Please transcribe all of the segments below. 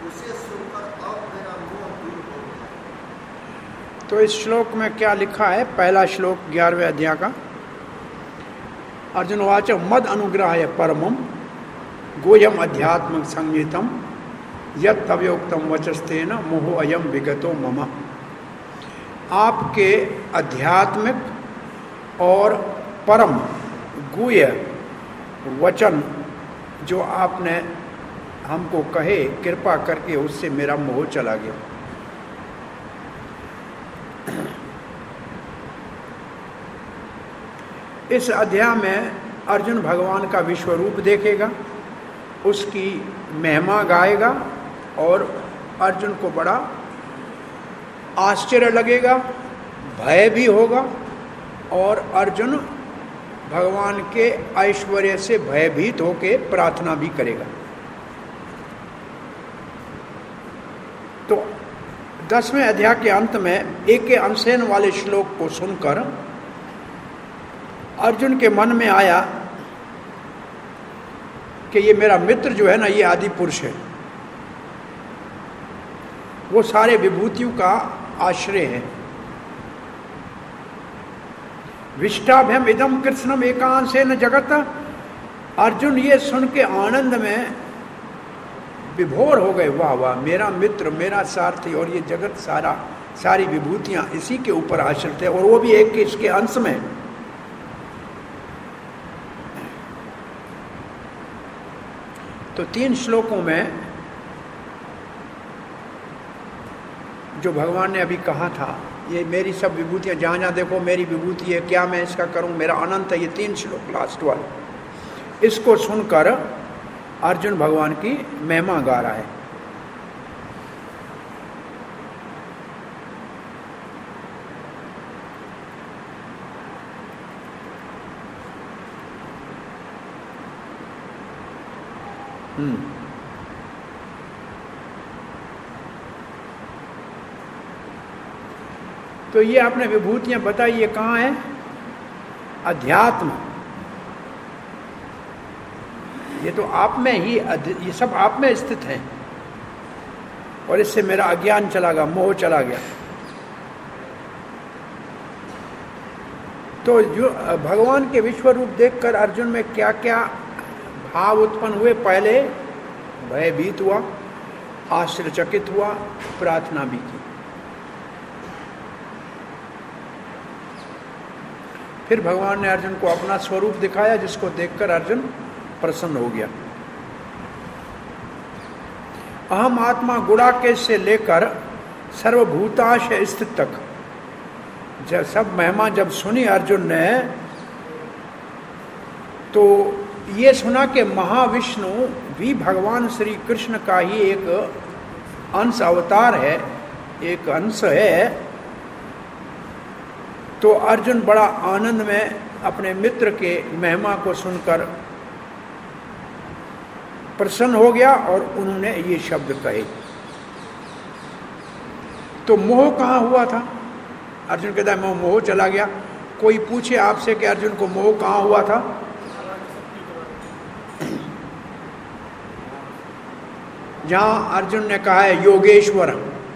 उसे सुनकर अब मेरा मोह दूर हो गया। तो इस श्लोक में क्या लिखा है? पहला श्लोक 11वें अध्याय का। अर्जुन वाच मद अनुग्रहाय परमम गोयम अध्यात्म संगीतम यत् तवयोक्तम वचस्तेन मोहो अयम विगतो मम। आपके आध्यात्मिक और परम गुह्य वचन जो आपने हमको कहे, कृपा करके उससे मेरा मोह चला गया। इस अध्याय में अर्जुन भगवान का विश्व रूप देखेगा, उसकी महिमा गाएगा और अर्जुन को बड़ा आश्चर्य लगेगा, भय भी होगा और अर्जुन भगवान के ऐश्वर्य से भयभीत होकर प्रार्थना भी करेगा। तो 10वें अध्याय के अंत में एक के अनशेन वाले श्लोक को सुनकर अर्जुन के मन में आया कि ये मेरा मित्र जो है ना, ये आदि पुरुष है, वो सारे विभूतियों का आश्रय है। विष्टाभ्यम इदम कृष्णम एकांशेन जगत। अर्जुन ये सुन के आनंद में विभोर हो गए, वाह वाह, मेरा मित्र, मेरा सारथी, और ये जगत सारी विभूतियां इसी के ऊपर आश्रित है, और वो भी एक इसके अंश में। तो 3 श्लोकों में जो भगवान ने अभी कहा था, ये मेरी सब विभूतियां, जहाँ जहाँ देखो मेरी विभूति है, क्या मैं इसका करूं, मेरा अनंत है, ये 3 श्लोक लास्ट वाले, इसको सुनकर अर्जुन भगवान की महिमा गा रहा है। तो ये आपने विभूतियां बताई, ये कहाँ है? अध्यात्म। ये तो आप में ही, ये सब आप में स्थित है, और इससे मेरा अज्ञान चला गया, मोह चला गया। तो जो भगवान के विश्व रूप देखकर अर्जुन में क्या क्या भाव उत्पन्न हुए? पहले भयभीत हुआ, आश्चर्यचकित हुआ, प्रार्थना भी की। फिर भगवान ने अर्जुन को अपना स्वरूप दिखाया, जिसको देखकर अर्जुन प्रसन्न हो गया। अहम आत्मा गुणाकेश से लेकर सर्वभूताश स्थित तक जब सब महिमा जब सुनी अर्जुन ने, तो ये सुना कि महाविष्णु भी भगवान श्री कृष्ण का ही एक अंश अवतार है, एक अंश है। तो अर्जुन बड़ा आनंद में अपने मित्र के महिमा को सुनकर प्रसन्न हो गया, और उन्होंने ये शब्द कहे। तो मोह कहाँ हुआ था? अर्जुन कहता है मोह चला गया। कोई पूछे आपसे कि अर्जुन को मोह कहाँ हुआ था? जहां अर्जुन ने कहा है योगेश्वर,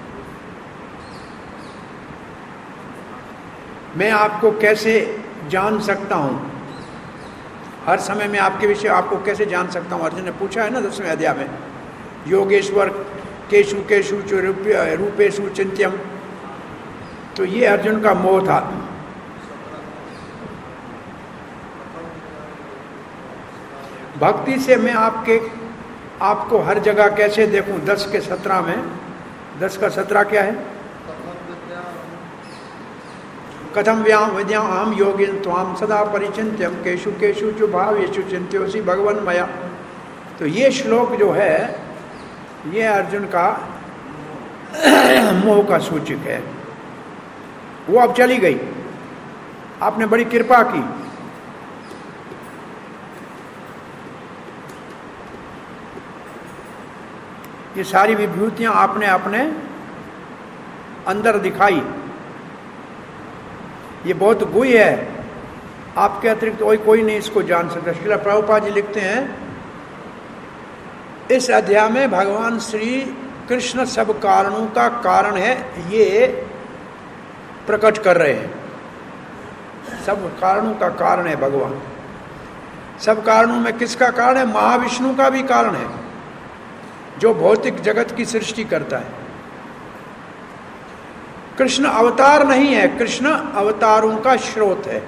मैं आपको कैसे जान सकता हूं, हर समय में आपके विषय आपको कैसे जान सकता हूं, अर्जुन ने पूछा है ना 10वें अध्याय में। योगेश्वर केशु केशु च रूपेशु चिंत्यम। तो ये अर्जुन का मोह था। भक्ति से मैं आपको हर जगह कैसे देखूं? 10 के 17 में, 10 का 17 क्या है? कथम विद्या अहम योगिन त्वाम सदा परिचिन्त्यम केशु केशु च भावेषु चिन्त्योऽसि भगवन् मया। तो ये श्लोक जो है, ये अर्जुन का मोह का सूचक है। वो अब चली गई, आपने बड़ी कृपा की। ये सारी विभूतियां आपने अपने अंदर दिखाई, ये बहुत गुह्य है, आपके अतिरिक्त कोई नहीं इसको जान सकता। श्रील प्रभुपाद जी लिखते हैं, इस अध्याय में भगवान श्री कृष्ण सब कारणों का कारण है, ये प्रकट कर रहे हैं। सब कारणों का कारण है भगवान। सब कारणों में किसका कारण है? महाविष्णु का भी कारण है, जो भौतिक जगत की सृष्टि करता है। कृष्ण अवतार नहीं है, कृष्ण अवतारों का स्रोत है।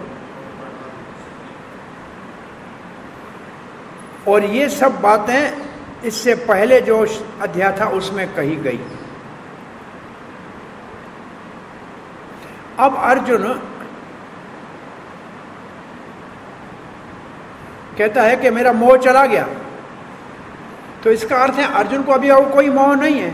और ये सब बातें इससे पहले जो अध्याय था उसमें कही गई। अब अर्जुन कहता है कि मेरा मोह चला गया, तो इसका अर्थ है अर्जुन को अभी और कोई मोह नहीं है।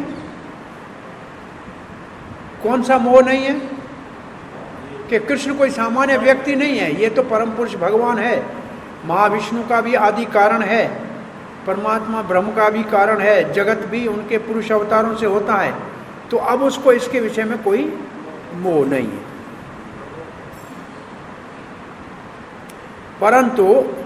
कौन सा मोह नहीं है? कि कृष्ण कोई सामान्य व्यक्ति नहीं है, ये तो परम पुरुष भगवान है, महाविष्णु का भी आदि कारण है, परमात्मा ब्रह्म का भी कारण है, जगत भी उनके पुरुष अवतारों से होता है। तो अब उसको इसके विषय में कोई मोह नहीं है। परंतु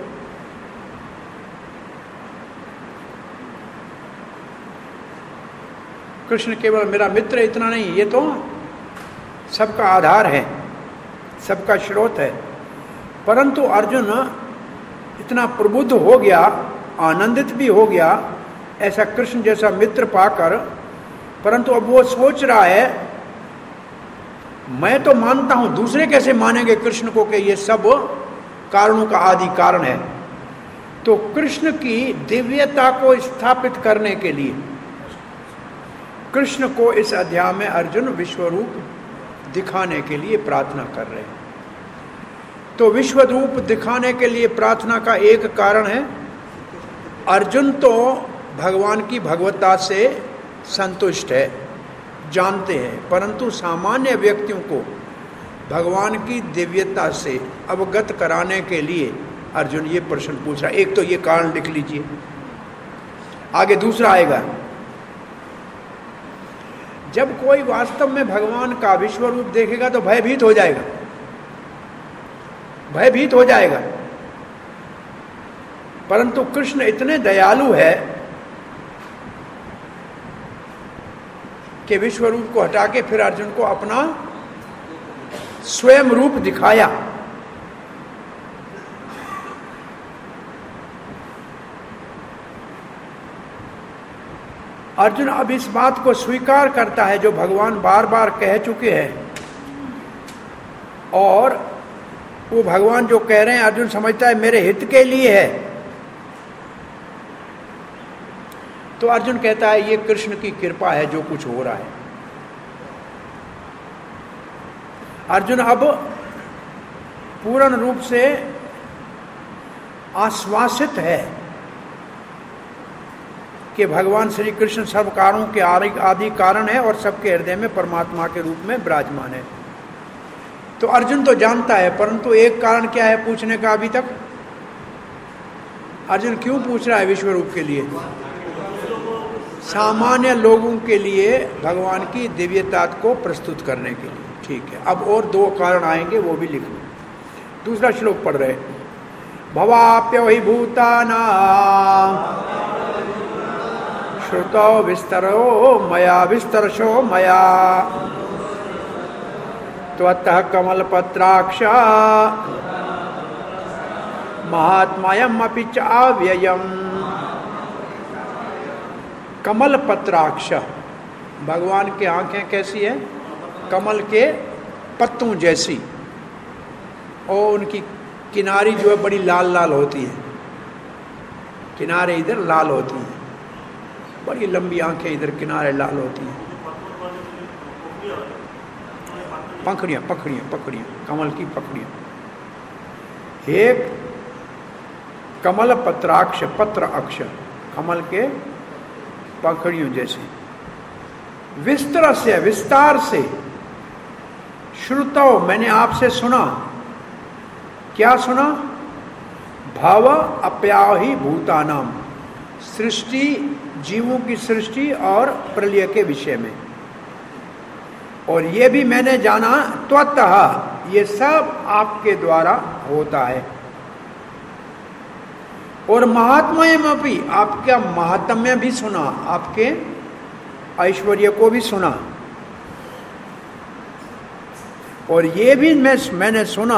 कृष्ण केवल मेरा मित्र इतना नहीं, ये तो सबका आधार है, सबका स्रोत है। परंतु अर्जुन इतना प्रबुद्ध हो गया, आनंदित भी हो गया ऐसा कृष्ण जैसा मित्र पाकर, परंतु अब वो सोच रहा है मैं तो मानता हूं, दूसरे कैसे मानेंगे कृष्ण को कि ये सब कारणों का आदि कारण है। तो कृष्ण की दिव्यता को स्थापित करने के लिए कृष्ण को इस अध्याय में अर्जुन विश्वरूप दिखाने के लिए प्रार्थना कर रहे हैं। तो विश्वरूप दिखाने के लिए प्रार्थना का एक कारण है, अर्जुन तो भगवान की भगवत्ता से संतुष्ट है, जानते हैं, परंतु सामान्य व्यक्तियों को भगवान की दिव्यता से अवगत कराने के लिए अर्जुन ये प्रश्न पूछ रहा है। एक तो ये कारण लिख लीजिए, आगे दूसरा आएगा। जब कोई वास्तव में भगवान का विश्व रूप देखेगा तो भयभीत हो जाएगा, भयभीत हो जाएगा। परंतु कृष्ण इतने दयालु है कि विश्व रूप को हटा के फिर अर्जुन को अपना स्वयं रूप दिखाया। अर्जुन अब इस बात को स्वीकार करता है जो भगवान बार बार कह चुके हैं, और वो भगवान जो कह रहे हैं अर्जुन समझता है मेरे हित के लिए है। तो अर्जुन कहता है ये कृष्ण की कृपा है जो कुछ हो रहा है। अर्जुन अब पूर्ण रूप से आश्वासित है कि भगवान श्री कृष्ण सब कारणों के आदि कारण है और सबके हृदय में परमात्मा के रूप में विराजमान है। तो अर्जुन तो जानता है, परंतु एक कारण क्या है पूछने का अभी तक? अर्जुन क्यों पूछ रहा है विश्व रूप के लिए? सामान्य लोगों के लिए भगवान की दिव्यता को प्रस्तुत करने के लिए। ठीक है, अब और दो कारण आएंगे, वो भी लिख लो। दूसरा श्लोक पढ़ रहे, भवाप्यो हि भूतानां श्रुतो विस्तरो मया विस्तरशो मया त्वत्तः कमलपत्राक्ष महात्म्यम् अपि च अव्ययम्। कमल पत्राक्ष, भगवान की आंखें कैसी है? कमल के पत्तों जैसी, और उनकी किनारी जो है बड़ी लाल लाल होती है, किनारे इधर लाल होती हैं, बड़ी लंबी आंखें इधर किनारे लाल होती हैं। पंखड़ियाँ पखड़ियाँ पखड़ियाँ, कमल की पखड़ियाँ। एक कमल पत्राक्ष, पत्र अक्ष, कमल के पंखड़ियों जैसे। विस्तर से, विस्तार से, श्रुतो, मैंने आपसे सुना। क्या सुना? भव अप्याहि भूतानाम, सृष्टि, जीवों की सृष्टि और प्रलय के विषय में। और ये भी मैंने जाना त्वतः, ये सब आपके द्वारा होता है। और महात्म्यमपि, आपका महात्म्य भी सुना, आपके ऐश्वर्य को भी सुना, और ये भी मैंने सुना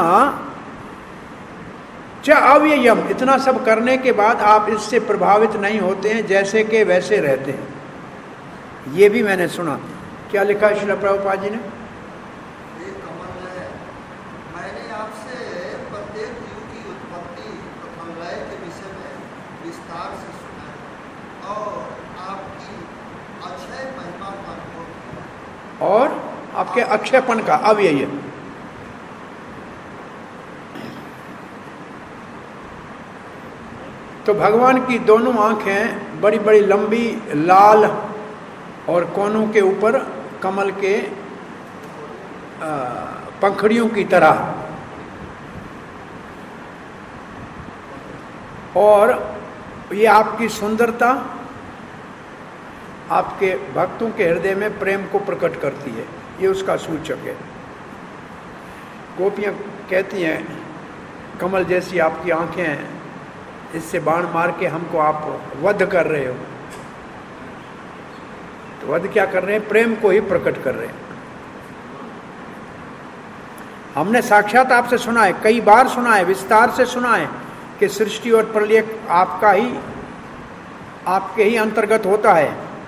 च अव्ययम, इतना सब करने के बाद आप इससे प्रभावित नहीं होते हैं, जैसे के वैसे रहते हैं। ये भी मैंने सुना। क्या लिखा है श्रील प्रभुपाद जी ने? ये कमल है, मैंने आपसे प्रत्येक जीव की उत्पत्ति तथा लय के विषय में विस्तार से सुना है और आपकी अक्षय महिमा का अनुभव किया, और आपके अक्षयपन का अव्यय। तो भगवान की दोनों आंखें बड़ी बड़ी लंबी, लाल, और कोनों के ऊपर कमल के पंखड़ियों की तरह, और ये आपकी सुंदरता आपके भक्तों के हृदय में प्रेम को प्रकट करती है, ये उसका सूचक है। गोपियाँ कहती हैं कमल जैसी आपकी आंखें हैं, इससे बाण मार के हमको आप वध कर रहे हो। तो वध क्या कर रहे हैं? प्रेम को ही प्रकट कर रहे हैं। हमने साक्षात आपसे सुना है, कई बार सुना है, विस्तार से सुना है कि सृष्टि और प्रलय आपके ही अंतर्गत होता है।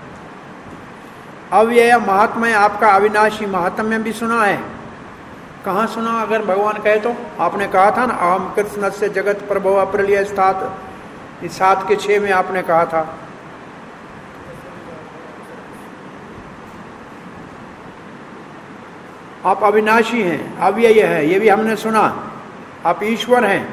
अव्यय महात्म्य आपका अविनाशी महात्म्य भी सुना है। कहाँ सुना? अगर भगवान कहे तो आपने कहा था ना, अहम कृष्ण से जगत प्रभव प्रलय स्थात, 7 के 6 में आपने कहा था। आप अविनाशी हैं, अव्यय है, ये भी हमने सुना। आप ईश्वर हैं।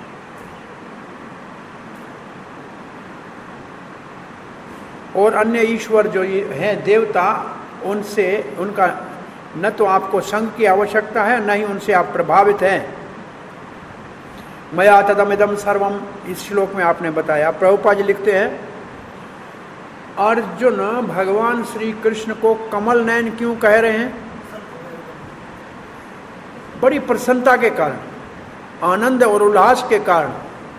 और अन्य ईश्वर जो हैं देवता, उनसे उनका न तो आपको संग की आवश्यकता है, न ही उनसे आप प्रभावित हैं। मया तदमिदम सर्वम, इस श्लोक में आपने बताया। प्रभुपाद जी लिखते हैं, अर्जुन भगवान श्री कृष्ण को कमल नयन क्यों कह रहे हैं? बड़ी प्रसन्नता के कारण, आनंद और उल्लास के कारण।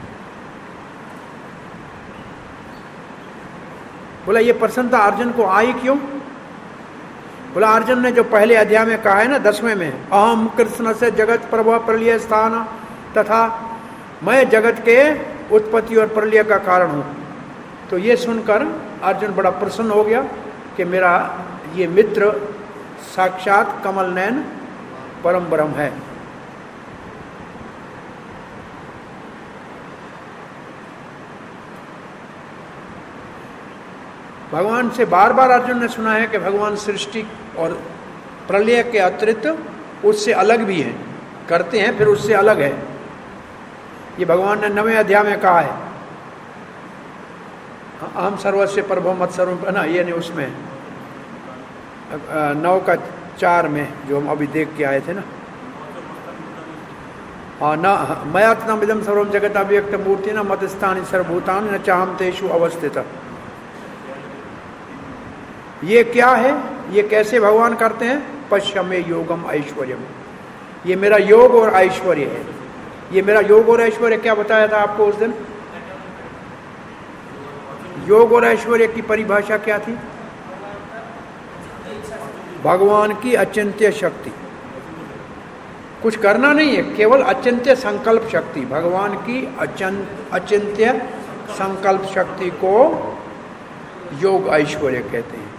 बोला ये प्रसन्नता अर्जुन को आई क्यों? बोला अर्जुन ने जो पहले अध्याय में कहा है ना, 10वें में, अहम कृष्ण से जगत प्रभव प्रलय स्थान, तथा मैं जगत के उत्पत्ति और प्रलय का कारण हूं। तो ये सुनकर अर्जुन बड़ा प्रसन्न हो गया कि मेरा ये मित्र साक्षात कमल नयन परम ब्रह्म है। भगवान से बार बार अर्जुन ने सुना है कि भगवान सृष्टि और प्रलय के अतिरिक्त उससे अलग भी हैं, करते हैं, फिर उससे अलग है। ये भगवान ने 9वें अध्याय में कहा है, अहम सर्वस्य प्रभव मत सर्व, ना ये नहीं, उसमें 9 का 4 में जो हम अभी देख के आए थे ना, हाँ न मयात्म इदम सर्वम जगत अव्यक्त मूर्ति न मत स्थानी सर्वभूतानि न चाहम तेषु अवस्थित। ये क्या है? ये कैसे भगवान करते हैं? पश्यमे योगम ऐश्वर्यम, ये मेरा योग और ऐश्वर्य है। ये मेरा योग और ऐश्वर्य क्या बताया था आपको उस दिन? योग और ऐश्वर्य की परिभाषा क्या थी? भगवान की अचिंत्य शक्ति, कुछ करना नहीं है, केवल अचिंत्य संकल्प शक्ति। भगवान की अचिंत्य संकल्प शक्ति को योग ऐश्वर्य कहते हैं।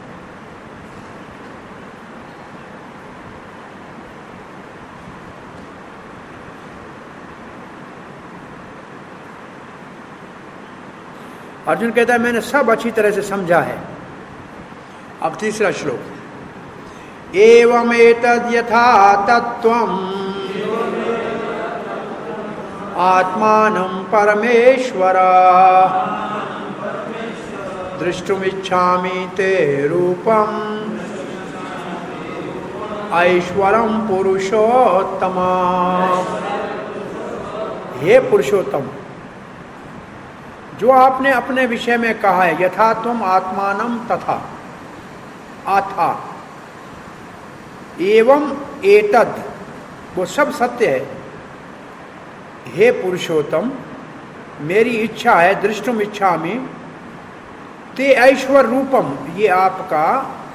अर्जुन कहता है मैंने सब अच्छी तरह से समझा है। अब तीसरा श्लोक, एवं एतद् यथा तत्त्वम् आत्मानं परमेश्वर दृष्टुमिच्छामि ते रूपम् ऐश्वरं पुरुषोत्तम। हे पुरुषोत्तम, जो आपने अपने विषय में कहा है, यथा तुम आत्मानम तथा आथा एवं एतद, वो सब सत्य है। हे पुरुषोत्तम, मेरी इच्छा है, दृष्टुम इच्छामि ते ऐश्वर रूपम, ये आपका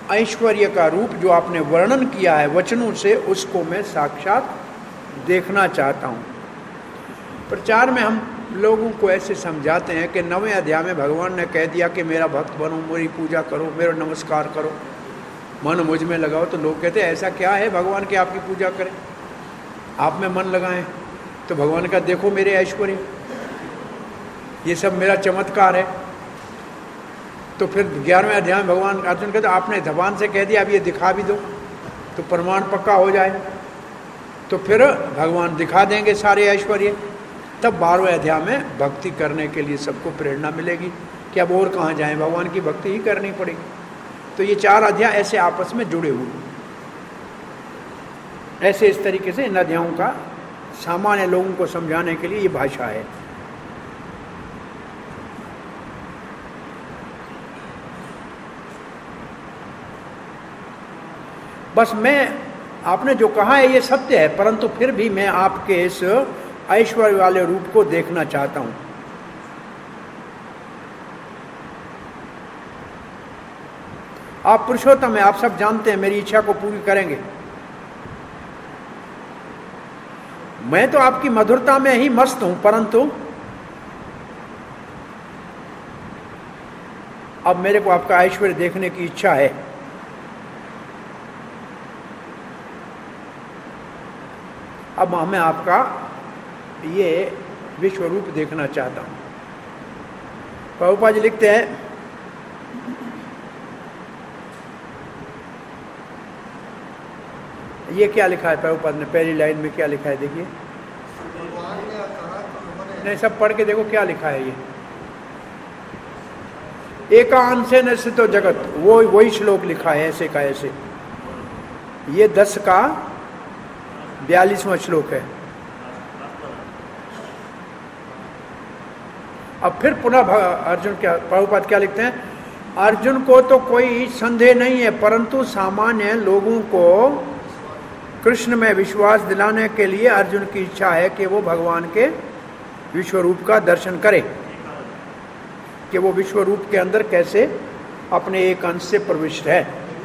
ऐश्वर्य का रूप जो आपने वर्णन किया है वचनों से, उसको मैं साक्षात देखना चाहता हूँ। प्रचार में हम लोगों को ऐसे समझाते हैं कि 9वें अध्याय में भगवान ने कह दिया कि मेरा भक्त बनो, मेरी पूजा करो, मेरा नमस्कार करो, मन मुझ में लगाओ। तो लोग कहते हैं ऐसा क्या है भगवान की आपकी पूजा करें, आप में मन लगाएं। तो भगवान का देखो मेरे ऐश्वर्य, ये सब मेरा चमत्कार है। तो फिर 11वें अध्याय में भगवान अर्जुन कहते आपने जबान से कह दिया, अब ये दिखा भी दो तो प्रमाण पक्का हो जाए। तो फिर भगवान दिखा देंगे सारे ऐश्वर्य। तब 12वें अध्याय में भक्ति करने के लिए सबको प्रेरणा मिलेगी कि अब और कहाँ जाएं, भगवान की भक्ति ही करनी पड़ेगी। तो ये 4 अध्याय ऐसे आपस में जुड़े हुए, ऐसे इस तरीके से इन अध्यायों का सामान्य लोगों को समझाने के लिए ये भाषा है। बस मैं, आपने जो कहा है ये सत्य है, परंतु फिर भी मैं आपके इस ऐश्वर्य वाले रूप को देखना चाहता हूं। आप पुरुषोत्तम हैं, आप सब जानते हैं, मेरी इच्छा को पूरी करेंगे। मैं तो आपकी मधुरता में ही मस्त हूं, परंतु अब मेरे को आपका ऐश्वर्य देखने की इच्छा है। अब मैं आपका ये विश्व रूप देखना चाहता हूं। प्रभुपाद जी लिखते हैं, ये क्या लिखा है प्रभुपाद ने पहली लाइन में, क्या लिखा है देखिए। नहीं, सब पढ़ के देखो क्या लिखा है। ये एकांशेन स्थितो जगत, वो वही श्लोक लिखा है ऐसे का ऐसे। ये 10 का 42वां श्लोक है। अब फिर पुनः अर्जुन क्या, प्रभुपाद क्या लिखते हैं, अर्जुन को तो कोई संदेह नहीं है, परंतु सामान्य लोगों को कृष्ण में विश्वास दिलाने के लिए अर्जुन की इच्छा है कि वो भगवान के विश्व रूप का दर्शन करे, कि वो विश्व रूप के अंदर कैसे अपने एक अंश से प्रविष्ट है।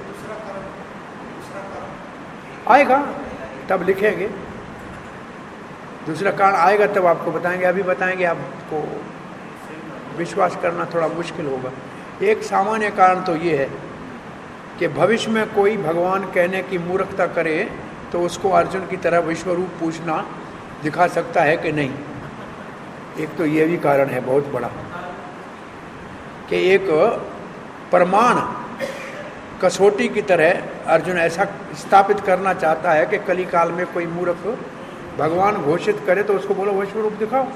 आएगा तब लिखेंगे, दूसरा कारण आएगा तब आपको बताएंगे, अभी बताएंगे आपको विश्वास करना थोड़ा मुश्किल होगा। एक सामान्य कारण तो ये है कि भविष्य में कोई भगवान कहने की मूर्खता करे तो उसको अर्जुन की तरह विश्व रूप पूछना दिखा सकता है कि नहीं। एक तो ये भी कारण है बहुत बड़ा कि एक प्रमाण कसौटी की तरह अर्जुन ऐसा स्थापित करना चाहता है कि कली काल में कोई मूर्ख भगवान घोषित करे तो उसको बोलो विश्व रूप दिखाओ।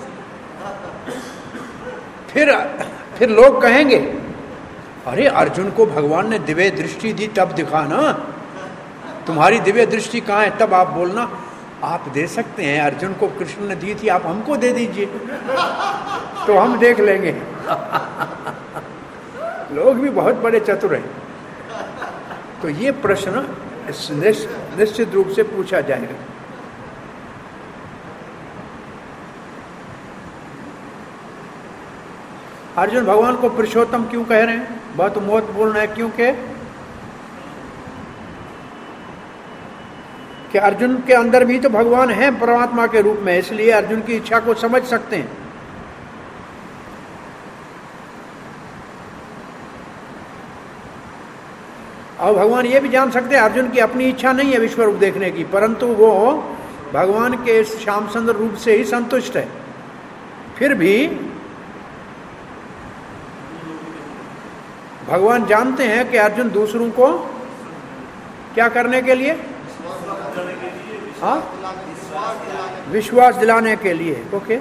फिर लोग कहेंगे अरे अर्जुन को भगवान ने दिव्य दृष्टि दी तब दिखा ना, तुम्हारी दिव्य दृष्टि कहाँ है, तब आप बोलना। आप दे सकते हैं, अर्जुन को कृष्ण ने दी थी, आप हमको दे दीजिए तो हम देख लेंगे। लोग भी बहुत बड़े चतुर हैं। तो ये प्रश्न निश्चित रूप से पूछा जाएगा। अर्जुन भगवान को पुरुषोत्तम क्यों कह रहे हैं, बहुत महत्वपूर्ण है, क्योंकि कि अर्जुन के अंदर भी तो भगवान है परमात्मा के रूप में, इसलिए अर्जुन की इच्छा को समझ सकते हैं। और भगवान ये भी जान सकते हैं अर्जुन की अपनी इच्छा नहीं है विश्व रूप देखने की, परंतु वो भगवान के श्याम सुंदर रूप से ही संतुष्ट है। फिर भी भगवान जानते हैं कि अर्जुन दूसरों को क्या करने के लिए, हाँ, विश्वास दिलाने के लिए। ओके,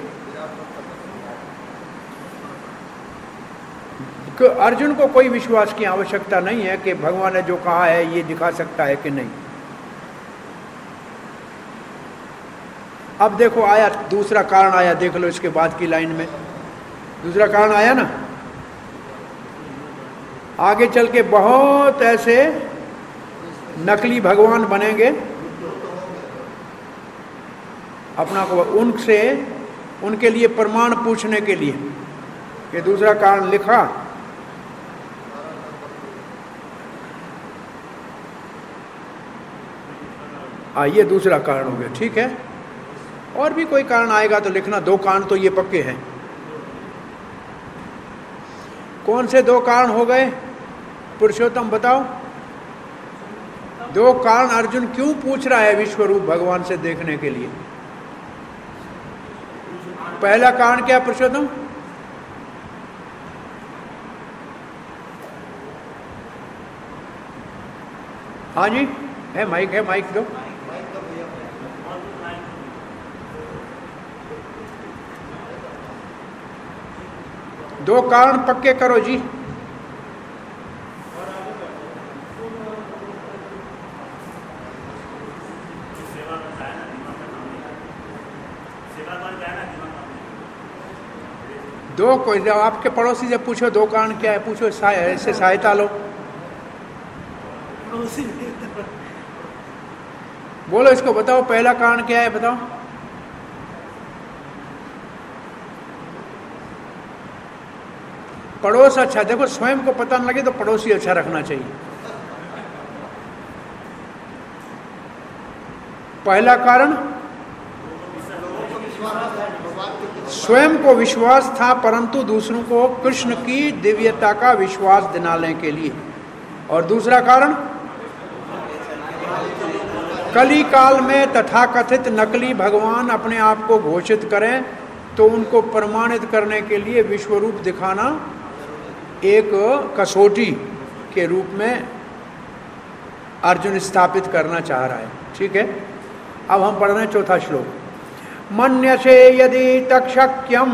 अर्जुन को कोई विश्वास की आवश्यकता नहीं है कि भगवान ने जो कहा है ये दिखा सकता है कि नहीं। अब देखो आया दूसरा कारण आया, देख लो इसके बाद की लाइन में दूसरा कारण आया ना। आगे चल के बहुत ऐसे नकली भगवान बनेंगे, अपना को उनसे उनके लिए प्रमाण पूछने के लिए। कि दूसरा कारण लिखा ये दूसरा कारण हो गया, ठीक है। और भी कोई कारण आएगा तो लिखना, 2 कारण तो ये पक्के हैं। कौन से 2 कारण हो गए पुरुषोत्तम, बताओ। 2 कारण अर्जुन क्यों पूछ रहा है विश्व रूप भगवान से देखने के लिए? पहला कारण क्या पुरुषोत्तम? हाँ जी, है माइक दो। दो कारण पक्के करो जी। दो कोई जब आपके पड़ोसी से पूछो 2 कारण क्या है, पूछो, ऐसे सहायता लो। बोलो इसको, बताओ पहला कारण क्या है, बताओ। पड़ोस अच्छा, देखो स्वयं को पता न लगे तो पड़ोसी अच्छा रखना चाहिए। पहला कारण स्वयं को विश्वास था, परंतु दूसरों को कृष्ण की दिव्यता का विश्वास दिलाने के लिए। और दूसरा कारण, कली काल में तथाकथित नकली भगवान अपने आप को घोषित करें तो उनको प्रमाणित करने के लिए विश्वरूप दिखाना एक कसौटी के रूप में अर्जुन स्थापित करना चाह रहा है, ठीक है। अब हम पढ़ रहे हैं 4था श्लोक। मन्यसे यदि तक्षक्यम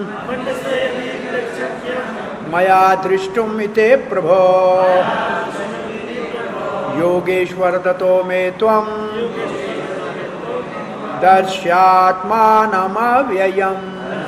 मया दृष्टुम इते प्रभो योगेश्वर ततो मे त्वं दर्श्यात्मानमव्ययम्।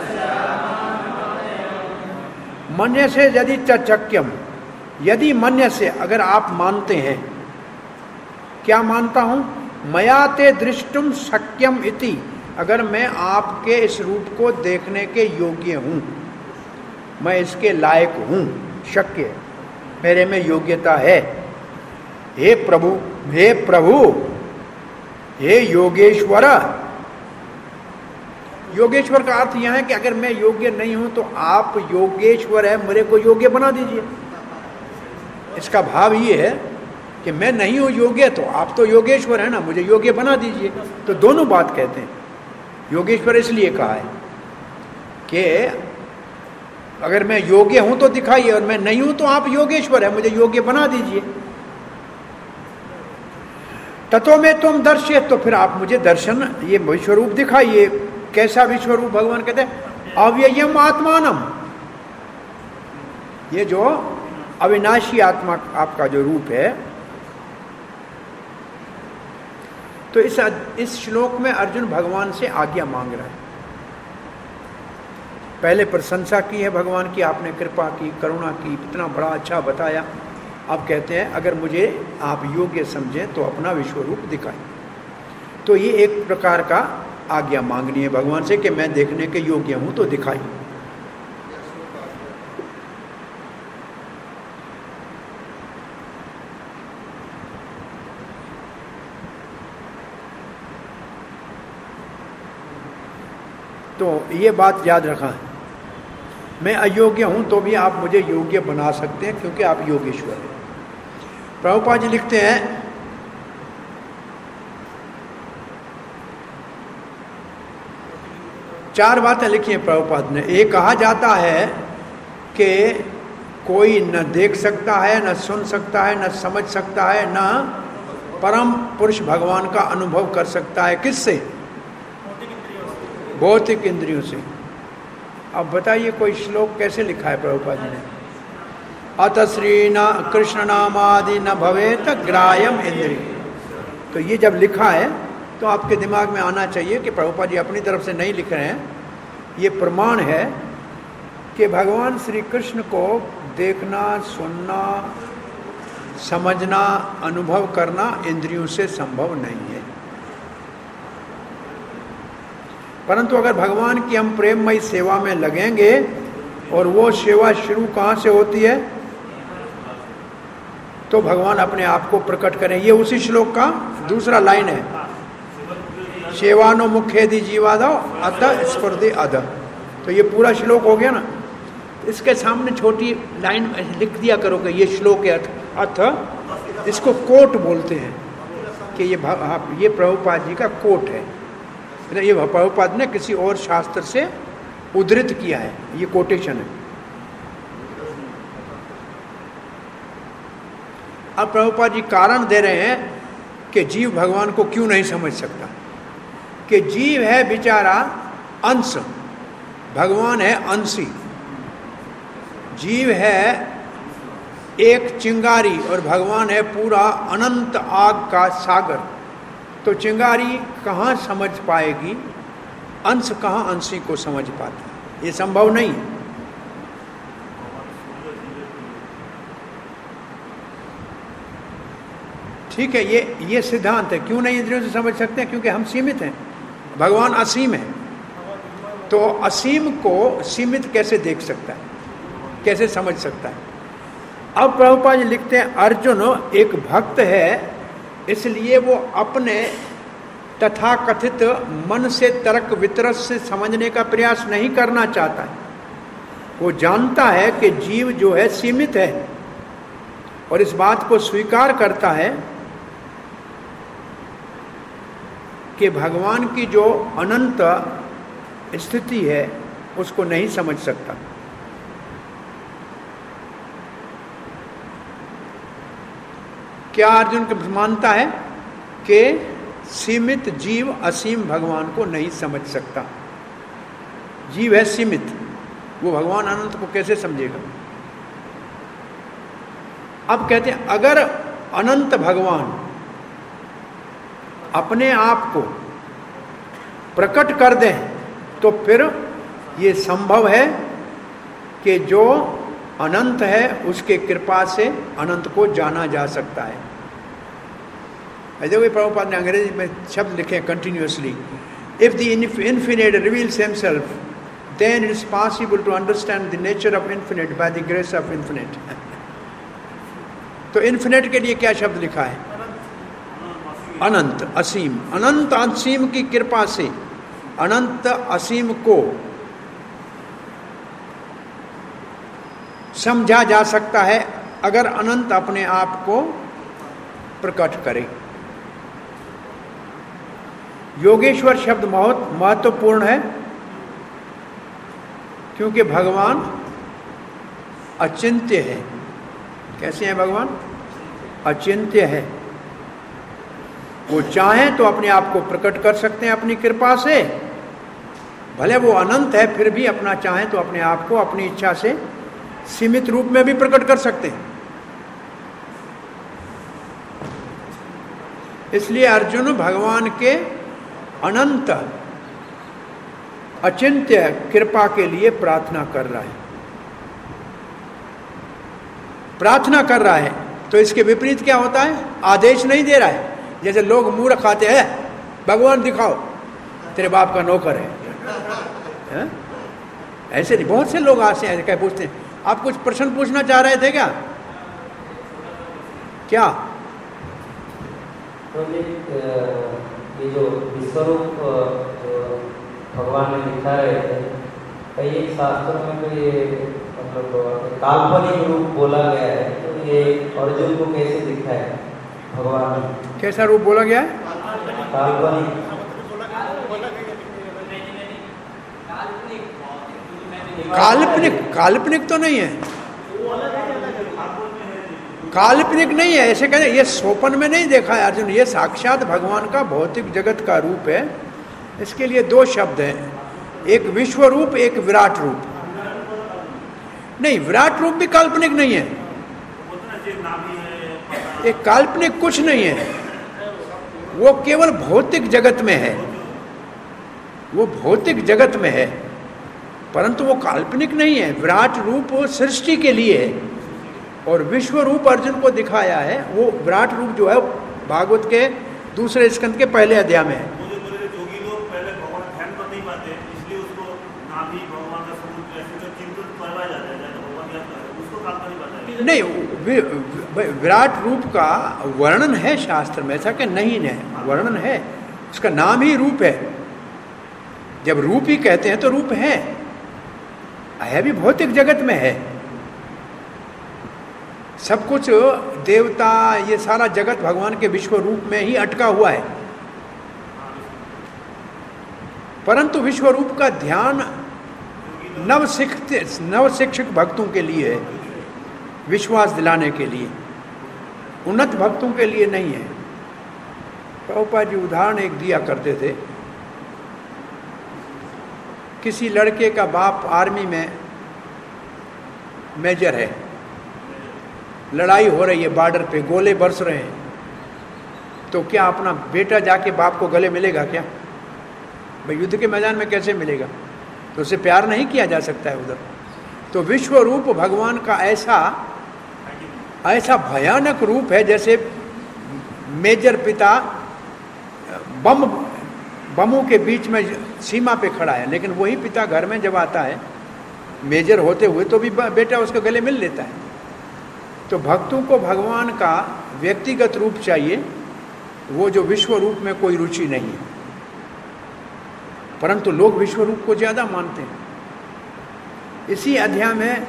मन्य से यदि चक्यम, यदि मन्य से अगर आप मानते हैं, क्या मानता हूं? मया ते दृष्टुम शक्यम इति, अगर मैं आपके इस रूप को देखने के योग्य हूं, मैं इसके लायक हूं, शक्य, मेरे में योग्यता है। हे प्रभु, हे प्रभु, हे योगेश्वर। योगेश्वर का अर्थ यह है कि अगर मैं योग्य नहीं हूं तो आप योगेश्वर है, मेरे को योग्य बना दीजिए। इसका भाव ये है कि मैं नहीं हूं योग्य तो आप तो योगेश्वर है ना, मुझे योग्य बना दीजिए। तो दोनों बात कहते हैं। योगेश्वर इसलिए कहा है कि अगर मैं योग्य हूं तो दिखाइए, और मैं नहीं हूं तो आप योगेश्वर है, मुझे योग्य बना दीजिए। तत्व में तुम दर्शिए, तो फिर आप मुझे दर्शन, ये विश्वरूप दिखाइए। कैसा विश्वरूप? भगवान कहते हैं अव्ययम आत्मानम, ये जो अविनाशी आत्मा आपका जो रूप है। तो इस श्लोक में अर्जुन भगवान से आज्ञा मांग रहा है। पहले प्रशंसा की है भगवान की, आपने कृपा की, करुणा की, इतना बड़ा अच्छा बताया। अब कहते हैं अगर मुझे आप योग्य समझें तो अपना विश्वरूप दिखाएं। तो ये एक प्रकार का आज्ञा मांगनी है भगवान से कि मैं देखने के योग्य हूं तो दिखाई। तो ये बात याद रखा, मैं अयोग्य हूं तो भी आप मुझे योग्य बना सकते हैं क्योंकि आप योगेश्वर हैं। प्रभुपाद जी लिखते हैं चार बातें लिखी हैं प्रभुपाद ने। एक कहा जाता है कि कोई न देख सकता है, न सुन सकता है, न समझ सकता है, न परम पुरुष भगवान का अनुभव कर सकता है। किससे? भौतिक इंद्रियों से। अब बताइए कोई श्लोक कैसे लिखा है प्रभुपाद जी ने? अत श्री न कृष्ण नामादि न भवेत ग्राह्यम इंद्रिय। तो ये जब लिखा है तो आपके दिमाग में आना चाहिए कि प्रभुपाद जी अपनी तरफ से नहीं लिख रहे हैं, ये प्रमाण है कि भगवान श्री कृष्ण को देखना, सुनना, समझना, अनुभव करना इंद्रियों से संभव नहीं है। परंतु अगर भगवान की हम प्रेममयी सेवा में लगेंगे, और वो सेवा शुरू कहाँ से होती है? तो भगवान अपने आप को प्रकट करें। ये उसी श्लोक का दूसरा लाइन है, सेवानो मुखेदि जीवादो अत स्पर्धे अध। तो ये पूरा श्लोक हो गया ना। इसके सामने छोटी लाइन लिख दिया करो कि ये श्लोक है अथ, इसको कोट बोलते हैं कि ये प्रभुपाद जी का कोट है। ये प्रभुपाद ने किसी और शास्त्र से उद्धृत किया है, ये कोटेशन है। अब प्रभुपाद जी कारण दे रहे हैं कि जीव भगवान को क्यों नहीं समझ सकता। कि जीव है बेचारा अंश, भगवान है अंशी। जीव है एक चिंगारी और भगवान है पूरा अनंत आग का सागर। तो चिंगारी कहाँ समझ पाएगी, अंश कहाँ अंशी को समझ पाता है, ये संभव नहीं। ठीक है, ये सिद्धांत है। क्यों नहीं इंद्रियों से समझ सकते हैं? क्योंकि हम सीमित हैं, भगवान असीम है। तो असीम को सीमित कैसे देख सकता है, कैसे समझ सकता है? अब प्रभुपाद जी लिखते हैं अर्जुन एक भक्त है, इसलिए वो अपने तथाकथित मन से तर्क वितरक से समझने का प्रयास नहीं करना चाहता है। वो जानता है कि जीव जो है सीमित है और इस बात को स्वीकार करता है कि भगवान की जो अनंत स्थिति है उसको नहीं समझ सकता। क्या अर्जुन को मानता है कि सीमित जीव असीम भगवान को नहीं समझ सकता? जीव है सीमित, वो भगवान अनंत को कैसे समझेगा? अब कहते हैं अगर अनंत भगवान अपने आप को प्रकट कर दें तो फिर ये संभव है कि जो अनंत है उसके कृपा से अनंत को जाना जा सकता है। देखो प्रभुपाद ने अंग्रेजी में शब्द लिखे continuously, if the infinite reveals himself then it is possible to understand the nature of infinite by the grace of infinite. तो इन्फिनिट के लिए क्या शब्द लिखा है? अनंत असीम। अनंत असीम की कृपा से अनंत असीम को समझा जा सकता है अगर अनंत अपने आप को प्रकट करे। योगेश्वर शब्द बहुत महत्वपूर्ण है क्योंकि भगवान अचिंत्य है। कैसे हैं भगवान? अचिंत्य है। वो चाहें तो अपने आप को प्रकट कर सकते हैं अपनी कृपा से, भले वो अनंत है फिर भी अपना चाहें तो अपने आप को अपनी इच्छा से सीमित रूप में भी प्रकट कर सकते हैं। इसलिए अर्जुन भगवान के अनंत अचिंत्य कृपा के लिए प्रार्थना कर रहा है। प्रार्थना कर रहा है तो इसके विपरीत क्या होता है? आदेश नहीं दे रहा है। जैसे लोग मूर्ख खाते हैं, भगवान दिखाओ तेरे बाप का नौकर है, ऐसे नहीं। बहुत से लोग आते हैं क्या पूछते हैं, आप कुछ प्रश्न पूछना चाह रहे थे क्या? क्या? तो ये जो विश्वरूप भगवान ने दिखा रहे थे, कई शास्त्रों में तो ये मतलब काल्पनिक रूप बोला गया है। तो ये अर्जुन को कैसे दिखा है भगवान ने? कैसा रूप बोला गया है? काल्पनिक। काल्पनिक काल्पनिक तो नहीं है, काल्पनिक नहीं है। ऐसे कहते ये स्वप्न में नहीं देखा है अर्जुन, ये साक्षात भगवान का भौतिक जगत का रूप है। इसके लिए दो शब्द हैं, एक विश्व रूप, एक विराट रूप। नहीं, विराट रूप भी काल्पनिक नहीं है। एक काल्पनिक कुछ नहीं है, वो केवल भौतिक जगत में है, वो भौतिक जगत में है, परंतु वो काल्पनिक नहीं है। विराट रूप सृष्टि के लिए है और विश्व रूप अर्जुन को दिखाया है। वो विराट रूप जो है भागवत के दूसरे स्कंद के पहले अध्याय में है। जोगी लोग पहले भगवान ध्यान कर नहीं पाते, इसलिए उसको नाभि भगवान का स्वरूप ऐसे जो चिंतन करवाया जाता है, भगवान याद करते उसको काल्पनिक बताया नहीं। विराट रूप का वर्णन है शास्त्र में, ऐसा कि नहीं है, वर्णन है। उसका नाम ही रूप है। जब रूप ही कहते हैं तो रूप है भी भौतिक जगत में है। सब कुछ देवता, ये सारा जगत भगवान के विश्व रूप में ही अटका हुआ है। परंतु विश्व रूप का ध्यान नव शिक्षक भक्तों के लिए है, विश्वास दिलाने के लिए, उन्नत भक्तों के लिए नहीं है। प्रभुपाद जी उदाहरण एक दिया करते थे। किसी लड़के का बाप आर्मी में मेजर है, लड़ाई हो रही है, बॉर्डर पे गोले बरस रहे हैं, तो क्या अपना बेटा जाके बाप को गले मिलेगा क्या? भाई युद्ध के मैदान में कैसे मिलेगा? तो उससे प्यार नहीं किया जा सकता है उधर। तो विश्व रूप भगवान का ऐसा भयानक रूप है, जैसे मेजर पिता बमों के बीच में सीमा पे खड़ा है, लेकिन वही पिता घर में जब आता है मेजर होते हुए तो भी बेटा उसके गले मिल लेता है। तो भक्तों को भगवान का व्यक्तिगत रूप चाहिए, वो जो विश्व रूप में कोई रुचि नहीं है। परंतु लोग विश्व रूप को ज्यादा मानते हैं। इसी अध्याय में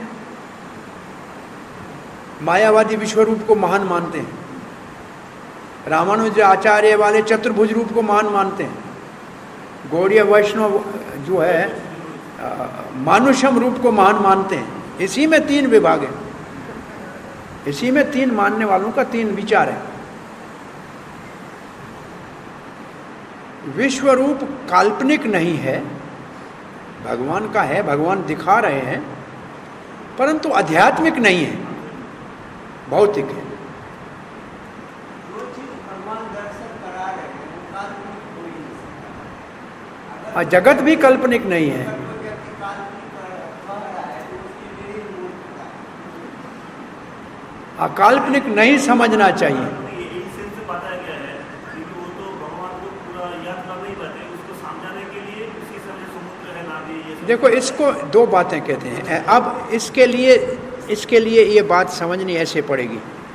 मायावादी विश्व रूप को महान मानते हैं, रामानुज आचार्य वाले चतुर्भुज रूप को महान मानते हैं, गौड़ीय वैष्णव जो है मानुषम रूप को महान मानते हैं। इसी में 3 विभाग है, इसी में 3 मानने वालों का 3 विचार है। विश्व रूप काल्पनिक नहीं है, भगवान का है, भगवान दिखा रहे हैं, परंतु आध्यात्मिक नहीं है, भौतिक है। जगत भी काल्पनिक नहीं है। अकाल्पनिक नहीं समझना चाहिए। देखो, इसको 2 बातें कहते हैं। अब इसके लिए ये बात समझनी ऐसे पड़ेगी।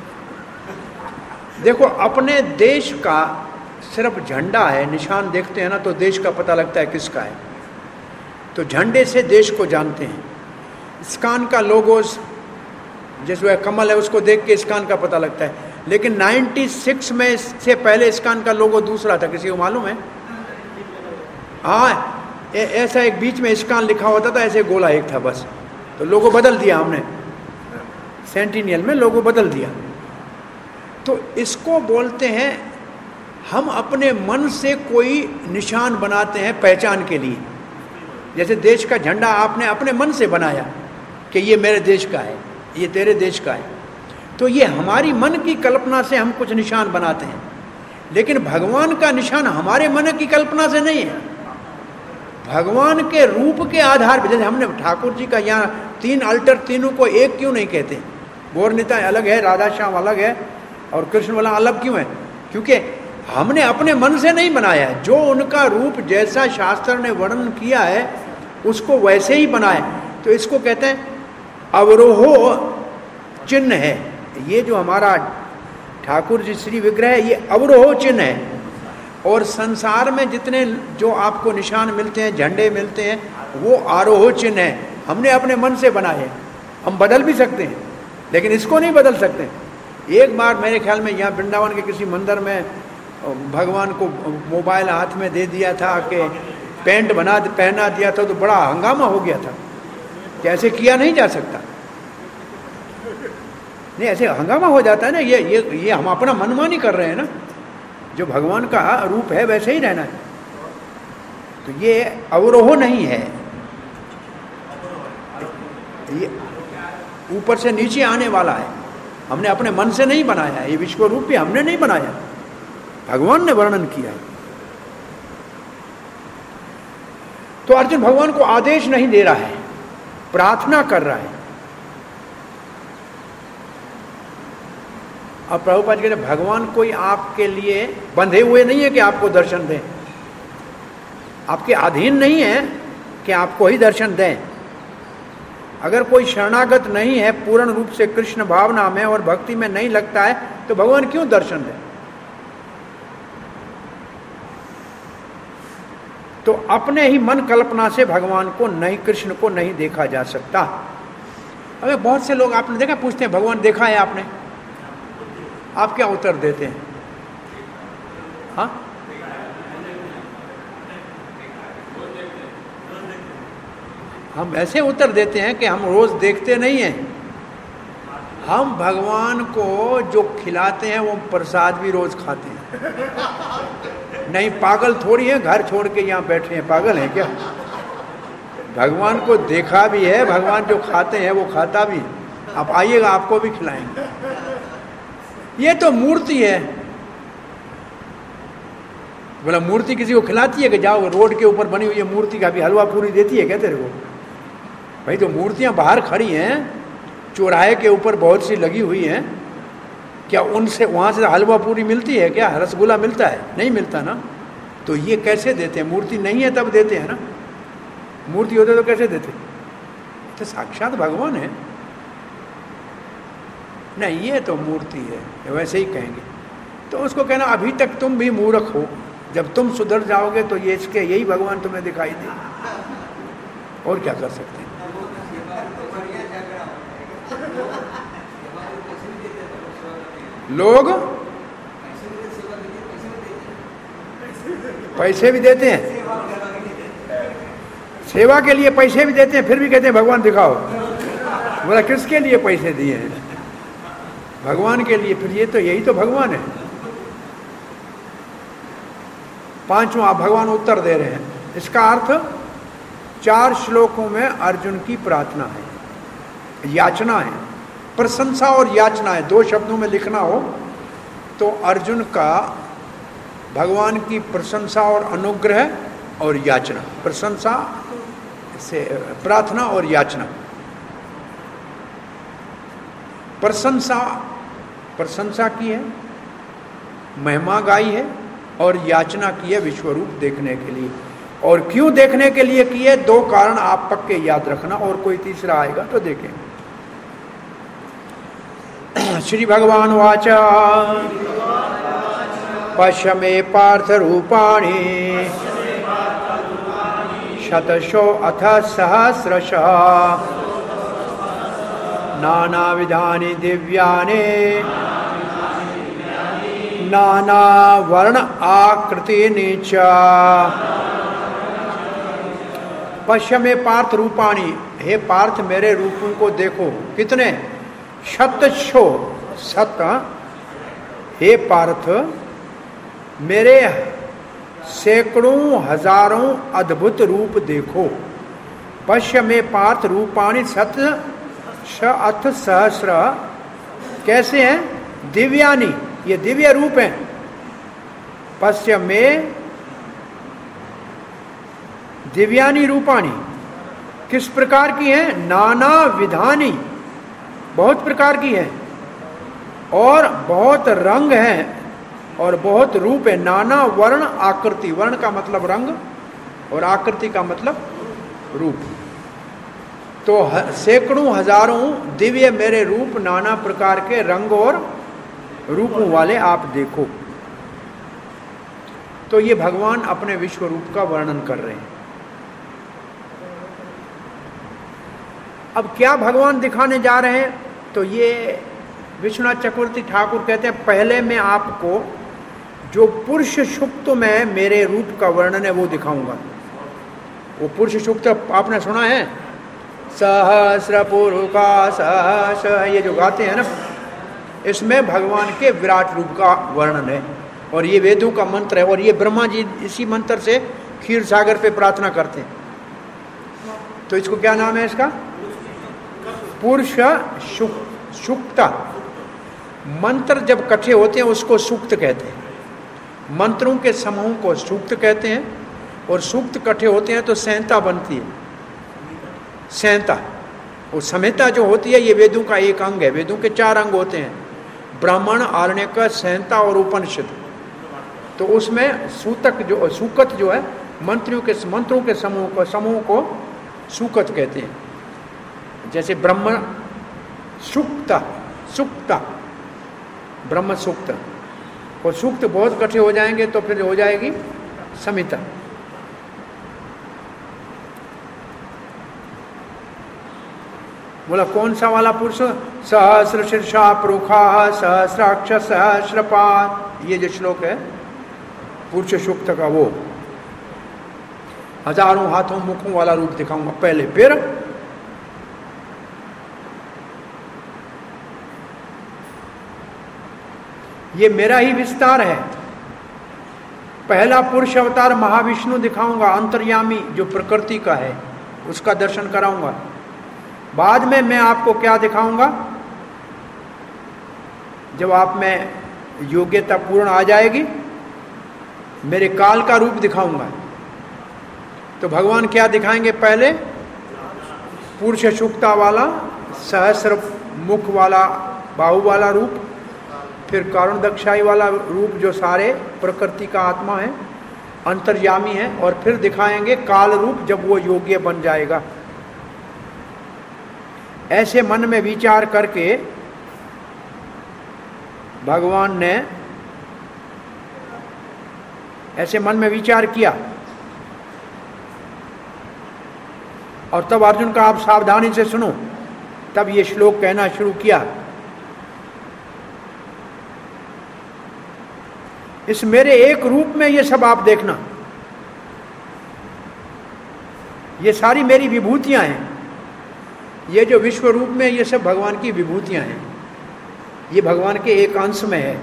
देखो, अपने देश का सिर्फ झंडा है, निशान देखते हैं ना तो देश का पता लगता है किसका है, तो झंडे से देश को जानते हैं। इस्कान का लोगोस जैसे कमल है, उसको देख के इस्कान का पता लगता है। लेकिन 96 में से पहले इस्कान का लोगो दूसरा था, किसी को मालूम है? हाँ, ऐसा एक बीच में इस्कान लिखा होता था, ऐसे गोला एक था बस, तो लोगो बदल दिया हमने, सेंटिनियल में लोगो बदल दिया। तो इसको बोलते हैं हम अपने मन से कोई निशान बनाते हैं पहचान के लिए। जैसे देश का झंडा आपने अपने मन से बनाया कि ये मेरे देश का है, ये तेरे देश का है, तो ये हमारी मन की कल्पना से हम कुछ निशान बनाते हैं। लेकिन भगवान का निशान हमारे मन की कल्पना से नहीं है, भगवान के रूप के आधार पर। जैसे हमने ठाकुर जी का यहाँ 3 अल्टर, तीनों को एक क्यों नहीं कहते? गौर-निताय अलग है, राधा श्याम अलग है, और कृष्ण वाला अलग क्यों है? क्योंकि हमने अपने मन से नहीं बनाया है, जो उनका रूप जैसा शास्त्र ने वर्णन किया है उसको वैसे ही बनाए। तो इसको कहते हैं अवरोह चिन्ह है। ये जो हमारा ठाकुर जी श्री विग्रह है, ये अवरोह चिन्ह है। और संसार में जितने जो आपको निशान मिलते हैं, झंडे मिलते हैं, वो आरोह चिन्ह है, हमने अपने मन से बनाए हैं। हम बदल भी सकते हैं, लेकिन इसको नहीं बदल सकते। एक बार मेरे ख्याल में यहाँ वृंदावन के किसी मंदिर में भगवान को मोबाइल हाथ में दे दिया था कि पैंट पहना दिया था, तो बड़ा हंगामा हो गया था कि ऐसे किया नहीं जा सकता। नहीं, ऐसे हंगामा हो जाता है ना, ये हम अपना मनमानी कर रहे हैं ना। जो भगवान का रूप है वैसे ही रहना है। तो ये अवरोह नहीं है, ये ऊपर से नीचे आने वाला है, हमने अपने मन से नहीं बनाया है। ये विश्व रूप भी हमने नहीं बनाया, भगवान ने वर्णन किया है। तो अर्जुन भगवान को आदेश नहीं दे रहा है, प्रार्थना कर रहा है। अब प्रभुपाद कहते हैं भगवान कोई आपके लिए बंधे हुए नहीं है कि आपको दर्शन दें, आपके अधीन नहीं है कि आपको ही दर्शन दें। अगर कोई शरणागत नहीं है, पूर्ण रूप से कृष्ण भावना में और भक्ति में नहीं लगता है, तो भगवान क्यों दर्शन दें? तो अपने ही मन कल्पना से भगवान को नहीं, कृष्ण को नहीं देखा जा सकता। अबे बहुत से लोग आपने देखा, पूछते हैं भगवान देखा है आपने? आप क्या उत्तर देते हैं? हाँ, हम ऐसे उत्तर देते हैं कि हम रोज देखते नहीं हैं। हम भगवान को जो खिलाते हैं वो प्रसाद भी रोज खाते हैं। नहीं, पागल थोड़ी है, घर छोड़ के यहाँ बैठे हैं, पागल हैं क्या? भगवान को देखा भी है, भगवान जो खाते हैं वो खाता भी है। आप आइएगा, आपको भी खिलाएंगे। ये तो मूर्ति है। बोला मूर्ति किसी को खिलाती है कि जाओ रोड के ऊपर बनी हुई है मूर्ति का भी हलवा पूरी देती है क्या तेरे को? भाई तो मूर्तियां बाहर खड़ी हैं, चौराहे के ऊपर बहुत सी लगी हुई हैं, क्या उनसे वहां से हलवा पूरी मिलती है क्या? रसगुल्ला मिलता है? नहीं मिलता ना। तो ये कैसे देते हैं? मूर्ति नहीं है तब देते हैं ना, मूर्ति होते तो कैसे देते? तो साक्षात भगवान है। नहीं, ये तो मूर्ति है, वैसे ही कहेंगे। तो उसको कहना अभी तक तुम भी मूर्ख हो, जब तुम सुधर जाओगे तो ये इसके यही भगवान तुम्हें दिखाई दे। और क्या कर सकते हैं? लोग पैसे भी देते हैं, सेवा के लिए पैसे भी देते हैं, फिर भी कहते हैं भगवान दिखाओ। बोला किसके लिए पैसे दिए हैं? भगवान के लिए। फिर ये तो यही तो भगवान है। पांचवा भगवान उत्तर दे रहे हैं। इसका अर्थ 4 श्लोकों में अर्जुन की प्रार्थना है, याचना है। प्रशंसा और याचना है, 2 शब्दों में लिखना हो तो अर्जुन का भगवान की प्रशंसा और अनुग्रह और याचना। प्रशंसा से प्रार्थना और याचना। प्रशंसा की है, महिमा गाई है, और याचना की है विश्वरूप देखने के लिए। और क्यों देखने के लिए की है? 2 कारण आप पक्के याद रखना, और कोई तीसरा आएगा तो देखेंगे। श्री भगवान वाचा पश्य मे पार्थ रूपाणि शतशो अथ सहस्रशः नानाविधानि दिव्यानि नाना वर्ण आकृतिनि च। पश्य मे पार्थ रूपाणि, हे पार्थ मेरे रूपों को देखो। कितने? शतशो, शत। हे पार्थ मेरे सैकड़ों हजारों अद्भुत रूप देखो। पश्य मे पार्थ रूपाणि शत अथ सहस्र। कैसे हैं? दिव्यानि, ये दिव्य रूप हैं। पश्य में दिव्यानि रूपाणि, किस प्रकार की हैं? नाना विधानी, बहुत प्रकार की है, और बहुत रंग हैं, और बहुत रूप है। नाना वर्ण आकृति, वर्ण का मतलब रंग और आकृति का मतलब रूप। तो सैकड़ों हजारों दिव्य मेरे रूप, नाना प्रकार के रंग और रूपों वाले आप देखो। तो ये भगवान अपने विश्व रूप का वर्णन कर रहे हैं। अब क्या भगवान दिखाने जा रहे हैं? तो ये विश्वनाथ चक्रवर्ती ठाकुर कहते हैं पहले मैं आपको जो पुरुष सूक्त में मेरे रूप का वर्णन है वो दिखाऊंगा। वो पुरुष सूक्त आपने सुना है, सहस्र पुरुषा सहस, ये जो गाते हैं ना, इसमें भगवान के विराट रूप का वर्णन है। और ये वेदों का मंत्र है, और ये ब्रह्मा जी इसी मंत्र से क्षीर सागर पे प्रार्थना करते हैं। तो इसको क्या नाम है? इसका पुरुष सूक्त। मंत्र जब इकट्ठे होते हैं उसको सूक्त कहते हैं। मंत्रों के समूह को सूक्त कहते हैं, और सूक्त इकट्ठे होते हैं तो संहिता बनती है। संहिता और संहिता जो होती है ये वेदों का एक अंग है। वेदों के 4 अंग होते हैं, ब्राह्मण, आरण्यक, संहिता और उपनिषद। तो उसमें सूकत जो है मंत्रों के समूह को सूकत कहते हैं। जैसे ब्रह्म सूक्त, ब्रह्म सूक्त, और सूक्त बहुत इकट्ठे हो जाएंगे तो फिर हो जाएगी संहिता। बोला कौन सा वाला पुरुष? सहस्र शीर्षा प्रोखा सहस्राक्ष सहस्रपाद, ये जो श्लोक है पुरुष सूक्त का, वो हजारों हाथों मुखों वाला रूप दिखाऊंगा पहले, फिर ये मेरा ही विस्तार है। पहला पुरुष अवतार महाविष्णु दिखाऊंगा, अंतर्यामी जो प्रकृति का है उसका दर्शन कराऊंगा। बाद में मैं आपको क्या दिखाऊंगा? जब आप में योग्यता पूर्ण आ जाएगी, मेरे काल का रूप दिखाऊंगा। तो भगवान क्या दिखाएंगे? पहले पुरुष सूक्ता वाला सहस्र मुख वाला बाहु वाला रूप, फिर कारण दक्षाई वाला रूप जो सारे प्रकृति का आत्मा है, अंतर्यामी है, और फिर दिखाएंगे काल रूप जब वो योग्य बन जाएगा। ऐसे मन में विचार करके भगवान ने ऐसे मन में विचार किया, और तब अर्जुन का आप सावधानी से सुनो, तब ये श्लोक कहना शुरू किया। इस मेरे एक रूप में ये सब आप देखना, ये सारी मेरी विभूतियां हैं। ये जो विश्व रूप में ये सब भगवान की विभूतियां हैं, ये भगवान के एक अंश में है।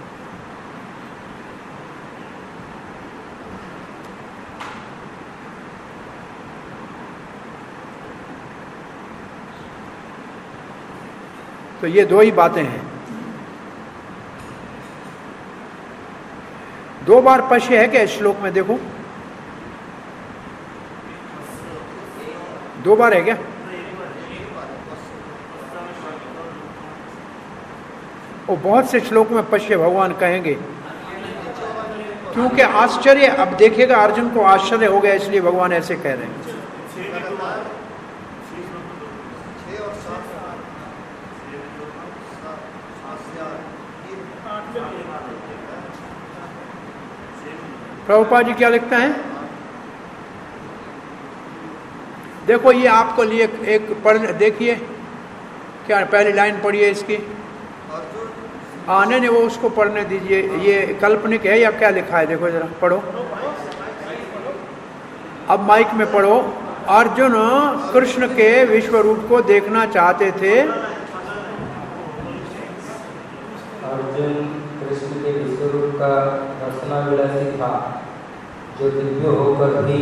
तो ये दो ही बातें हैं। दो बार पश्य है क्या इस श्लोक में? देखो, दो बार है क्या? और बहुत से श्लोक में पश्य भगवान कहेंगे, क्योंकि आश्चर्य, अब देखिएगा अर्जुन को आश्चर्य हो गया, इसलिए भगवान ऐसे कह रहे हैं। प्रभुपाद जी क्या लिखते हैं? देखो ये आपको लिए एक पढ़ देखिए, क्या पहली लाइन पढ़िए इसकी। आने ने वो उसको पढ़ने दीजिए, ये काल्पनिक है या क्या लिखा है? देखो जरा पढ़ो, अब माइक में पढ़ो। अर्जुन कृष्ण के विश्व रूप को देखना चाहते थे। अर्जुन कृष्ण के विश्व रूप का दर्शनाभिलाषी था, जो दिव्य होकर भी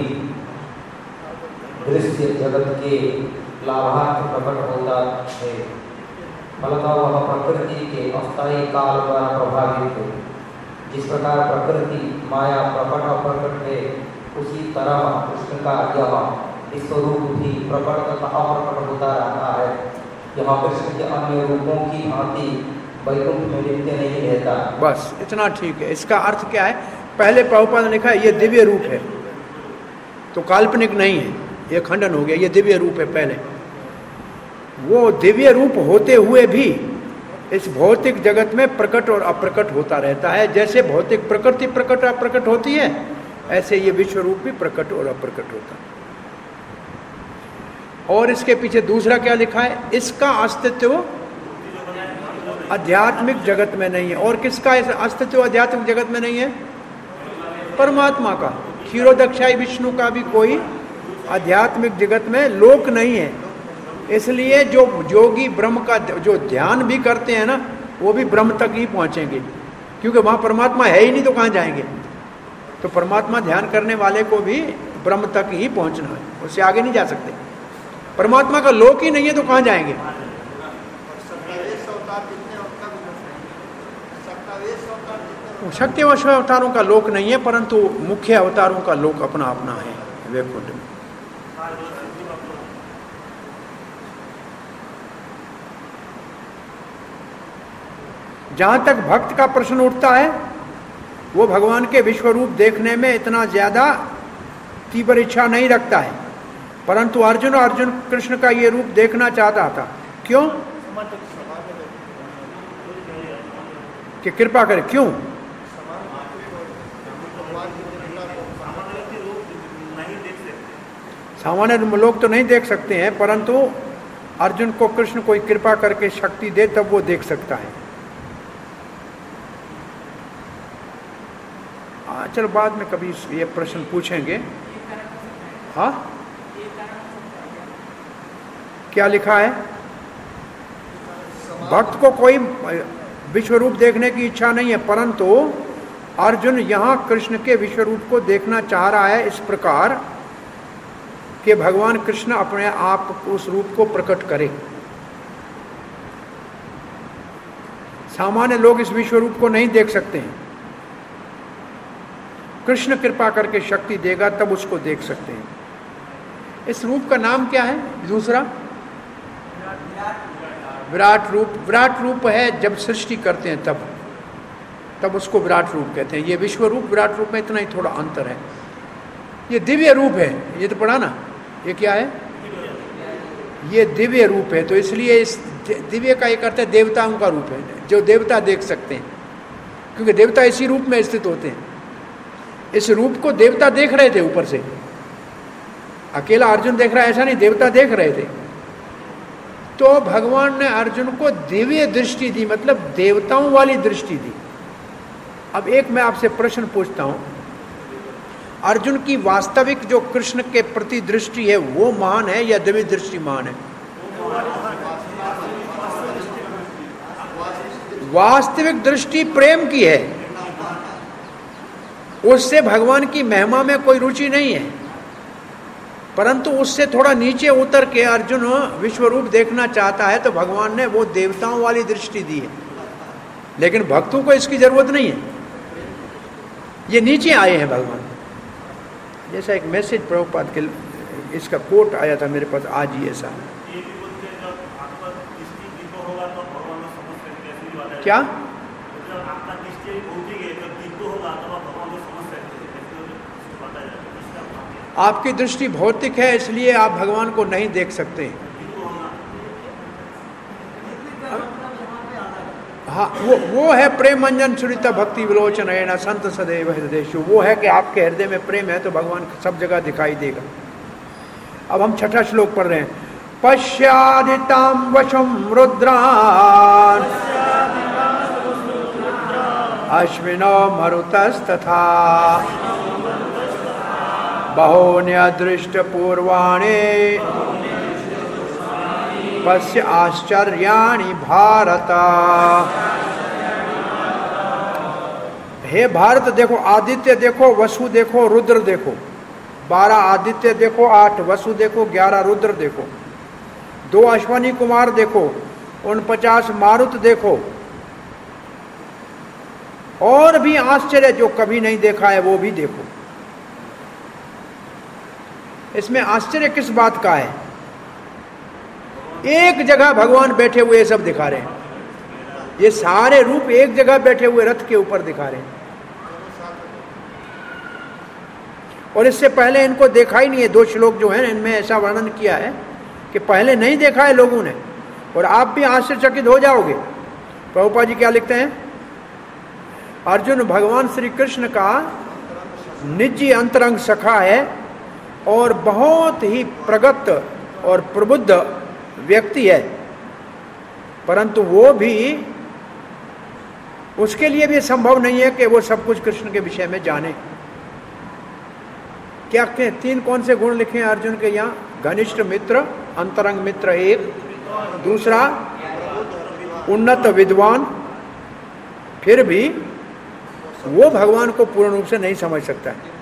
दृश्य जगत के लाभार्थ प्रकट होता है। फलतः वह प्रकृति के अस्थायी काल द्वारा प्रभावित है। जिस प्रकार प्रकृति माया प्रकट अप्रकट है, उसी तरह कृष्ण का यह विश्वरूप भी प्रकट तथा अप्रकट होता रहता है। यह कृष्ण के अन्य रूपों की भांति वैकुंठ में नित्य नहीं रहता। बस इतना ठीक है। इसका अर्थ क्या है? पहले प्रभुपाद ने लिखा है ये दिव्य रूप है, तो काल्पनिक नहीं है, ये खंडन हो गया, ये दिव्य रूप है। पहले वो दिव्य रूप होते हुए भी इस भौतिक जगत में प्रकट और अप्रकट होता रहता है। जैसे भौतिक प्रकृति प्रकट अप्रकट होती है, ऐसे ये विश्व रूप भी प्रकट और अप्रकट होता है। और इसके पीछे दूसरा क्या लिखा है? इसका अस्तित्व आध्यात्मिक जगत में नहीं है। और किसका अस्तित्व आध्यात्मिक जगत में नहीं है? परमात्मा का। क्षीरोदक्षाई विष्णु का भी कोई आध्यात्मिक जगत में लोक नहीं है। इसलिए जो योगी ब्रह्म का जो ध्यान भी करते हैं ना, वो भी ब्रह्म तक ही पहुंचेंगे, क्योंकि वहां परमात्मा है ही नहीं तो कहां जाएंगे। तो परमात्मा ध्यान करने वाले को भी ब्रह्म तक ही पहुंचना है, उससे आगे नहीं जा सकते। परमात्मा का लोक ही नहीं है तो कहां जाएंगे? शक्ति व अवतारों का लोक नहीं है, परंतु मुख्य अवतारों का लोक अपना अपना है वैकुंठ में। जहां तक भक्त का प्रश्न उठता है, वो भगवान के विश्व रूप देखने में इतना ज्यादा तीव्र इच्छा नहीं रखता है, परंतु अर्जुन कृष्ण का ये रूप देखना चाहता था। क्यों? कि कृपा करे। क्यों? सामान्य लोग तो नहीं देख सकते हैं, परंतु अर्जुन को कृष्ण कोई कृपा करके शक्ति दे तब वो देख सकता है। चलो बाद में कभी ये प्रश्न पूछेंगे। हाँ, क्या लिखा है? भक्त को कोई विश्व रूप देखने की इच्छा नहीं है, परंतु अर्जुन यहां कृष्ण के विश्व रूप को देखना चाह रहा है इस प्रकार कि भगवान कृष्ण अपने आप उस रूप को प्रकट करे। सामान्य लोग इस विश्व रूप को नहीं देख सकते हैं, कृष्ण कृपा करके शक्ति देगा तब उसको देख सकते हैं। इस रूप का नाम क्या है? दूसरा विराट रूप। विराट रूप है जब सृष्टि करते हैं तब उसको विराट रूप कहते हैं। ये विश्व रूप विराट रूप में इतना ही थोड़ा अंतर है। ये दिव्य रूप है, ये तो पढ़ा ना, ये क्या है? ये दिव्य रूप है, तो इसलिए इस दिव्य का एक अर्थ है देवताओं का रूप है, जो देवता देख सकते हैं, क्योंकि देवता इसी रूप में स्थित होते हैं। इस रूप को देवता देख रहे थे ऊपर से, अकेला अर्जुन देख रहा है ऐसा नहीं, देवता देख रहे थे। तो भगवान ने अर्जुन को दिव्य दृष्टि दी, मतलब देवताओं वाली दृष्टि दी। अब एक मैं आपसे प्रश्न पूछता हूं, अर्जुन की वास्तविक जो कृष्ण के प्रति दृष्टि है वो महान है या दिव्य दृष्टि महान है? वास्तविक दृष्टि प्रेम की है, उससे भगवान की महिमा में कोई रुचि नहीं है, परंतु उससे थोड़ा नीचे उतर के अर्जुन विश्व रूप देखना चाहता है, तो भगवान ने वो देवताओं वाली दृष्टि दी है। लेकिन भक्तों को इसकी जरूरत नहीं है, ये नीचे आए हैं भगवान। जैसा एक मैसेज प्रभुपाद के इसका कोट आया था मेरे पास आज ही, ऐसा क्या? आपकी दृष्टि भौतिक है इसलिए आप भगवान को नहीं देख सकते। हाँ, वो है प्रेम अंजन सुरिता भक्ति विलोचन है संत सदैव हृदयेषु। वो है कि आपके हृदय में प्रेम है तो भगवान सब जगह दिखाई देगा। अब हम छठा श्लोक पढ़ रहे हैं। पश्यादिताम वशम रुद्रान अश्विनो मरुतस्तथा बहून्यदृष्ट पूर्वाणि पश्य आश्चर्याणि भारत। हे भारत, देखो आदित्य देखो, वसु देखो, रुद्र देखो। 12 आदित्य देखो, 8 वसु देखो, 11 रुद्र देखो, 2 अश्वनी कुमार देखो, 49 मारुत देखो, और भी आश्चर्य जो कभी नहीं देखा है वो भी देखो। इसमें आश्चर्य किस बात का है? एक जगह भगवान बैठे हुए सब दिखा रहे हैं, ये सारे रूप एक जगह बैठे हुए रथ के ऊपर दिखा रहे हैं, और इससे पहले इनको देखा ही नहीं है। 2 श्लोक जो है इनमें ऐसा वर्णन किया है कि पहले नहीं देखा है लोगों ने, और आप भी आश्चर्यचकित हो जाओगे। प्रभुपाद जी क्या लिखते हैं? अर्जुन भगवान श्री कृष्ण का निजी अंतरंग सखा है और बहुत ही प्रगत और प्रबुद्ध व्यक्ति है, परंतु वो भी, उसके लिए भी संभव नहीं है कि वो सब कुछ कृष्ण के विषय में जाने। क्या के 3 कौन से गुण लिखे हैं अर्जुन के यहाँ? घनिष्ठ मित्र, अंतरंग मित्र 1, दूसरा उन्नत विद्वान। फिर भी वो भगवान को पूर्ण रूप से नहीं समझ सकता है।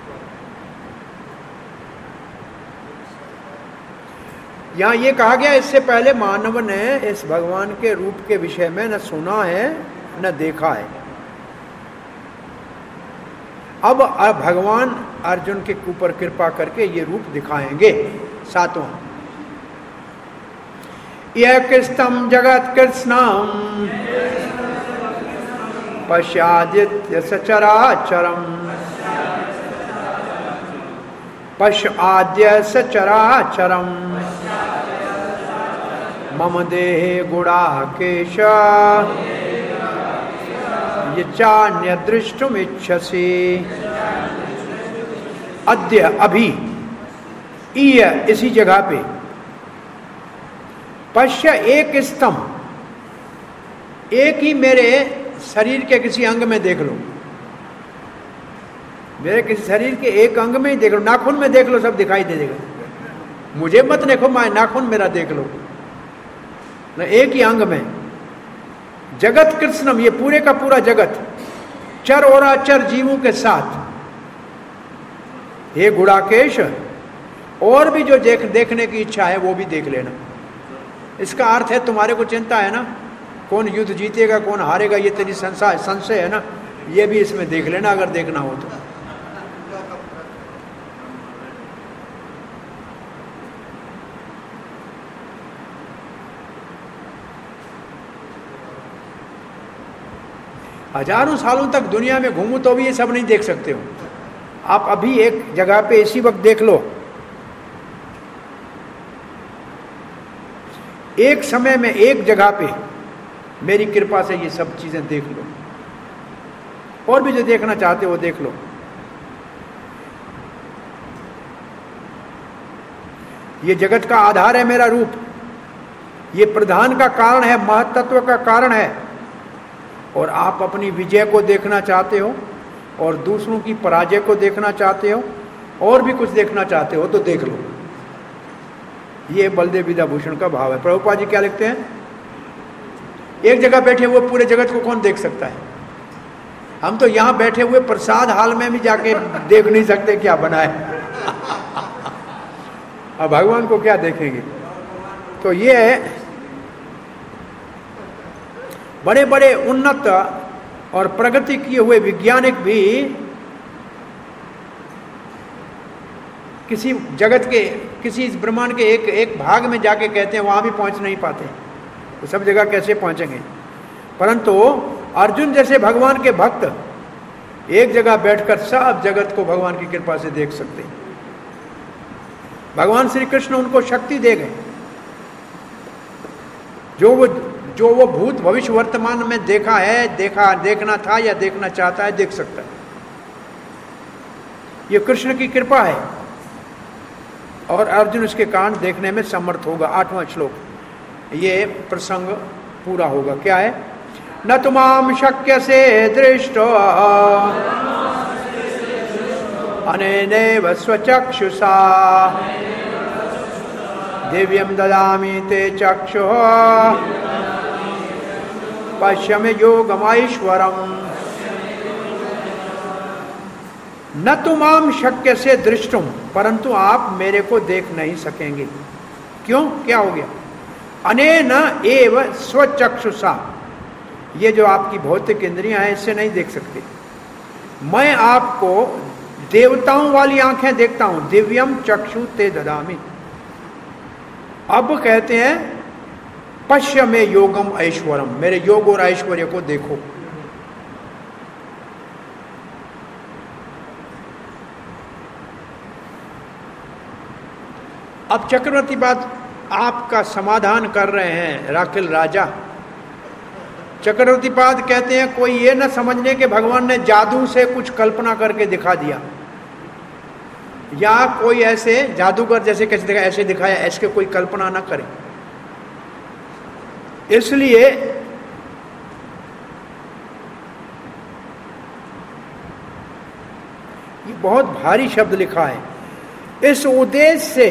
यहाँ ये कहा गया, इससे पहले मानव ने इस भगवान के रूप के विषय में न सुना है न देखा है। अब भगवान अर्जुन के ऊपर कृपा करके ये रूप दिखाएंगे। 7वां, यह कृष्णम जगत कृष्णम पश्यादित्य सचराचरम पश्याद्य सचराचरम मम देहे गुणाकेश यच्चान्य दृष्टुम इच्छसि। अद्य, अभी, इय इसी जगह पे, पश्य एक स्तंभ, एक ही मेरे शरीर के किसी अंग में देख लो, मेरे किसी शरीर के एक अंग में ही देख लो, नाखून में देख लो, सब दिखाई दे देगा। मुझे मत देखो, मैं नाखून मेरा देख लो ना, एक ही अंग में। जगत कृष्णम, ये पूरे का पूरा जगत चर और अचर जीवों के साथ। हे गुड़ाकेश, और भी जो देखने की इच्छा है वो भी देख लेना। इसका अर्थ है तुम्हारे को चिंता है ना, कौन युद्ध जीतेगा कौन हारेगा, ये तेरी संशय है ना, ये भी इसमें देख लेना अगर देखना हो तो। हजारों सालों तक दुनिया में घूमो तो भी ये सब नहीं देख सकते हो। आप अभी एक जगह पे इसी वक्त देख लो, एक समय में एक जगह पे मेरी कृपा से ये सब चीजें देख लो, और भी जो देखना चाहते हो देख लो। ये जगत का आधार है मेरा रूप, ये प्रधान का कारण है, महत्त्व का कारण है। और आप अपनी विजय को देखना चाहते हो और दूसरों की पराजय को देखना चाहते हो और भी कुछ देखना चाहते हो तो देख लो। ये बलदेव विद्याभूषण का भाव है। प्रभुपाद जी क्या लिखते हैं, एक जगह बैठे हुए पूरे जगत को कौन देख सकता है? हम तो यहां बैठे हुए प्रसाद हाल में भी जाके देख नहीं सकते क्या बना है। अब भगवान को क्या देखेंगे? तो ये बड़े बड़े उन्नत और प्रगति किए हुए वैज्ञानिक भी किसी जगत के, किसी इस ब्रह्मांड के एक भाग में जाके कहते हैं वहां भी पहुंच नहीं पाते, तो सब जगह कैसे पहुंचेंगे? परंतु अर्जुन जैसे भगवान के भक्त एक जगह बैठकर सब जगत को भगवान की कृपा से देख सकते हैं। भगवान श्री कृष्ण उनको शक्ति दे गए, जो वो भूत भविष्य वर्तमान में देखा है, देखना था या देखना चाहता है, देख सकता है। ये कृष्ण की कृपा है और अर्जुन इसके कारण देखने में समर्थ होगा। 8वां श्लोक, ये प्रसंग पूरा होगा। क्या है? न तुमाम शक्य से दृष्टो अनेनैव स्वचक्षुषा दिव्यं ददामि ते चक्षुः पश्यम योगमैश्वरम। न तुमाम शक्य से दृष्टुम, परंतु आप मेरे को देख नहीं सकेंगे। क्यों? क्या हो गया? अनेन एव स्वचक्षुषा, ये जो आपकी भौतिक इंद्रियां हैं इससे नहीं देख सकते। मैं आपको देवताओं वाली आंखें देखता हूं। दिव्यम चक्षु ते ददामि। अब कहते हैं पश्य में योगम ऐश्वरम, मेरे योग और ऐश्वर्य को देखो। अब चक्रवर्ती बात आपका समाधान कर रहे हैं राखिल राजा। चक्रवर्ती पाद कहते हैं कोई ये न समझने के भगवान ने जादू से कुछ कल्पना करके दिखा दिया, या कोई ऐसे जादूगर जैसे कैसे दिखाया ऐसे दिखाया, ऐसे कोई कल्पना ना करे। इसलिए ये बहुत भारी शब्द लिखा है। इस उद्देश्य से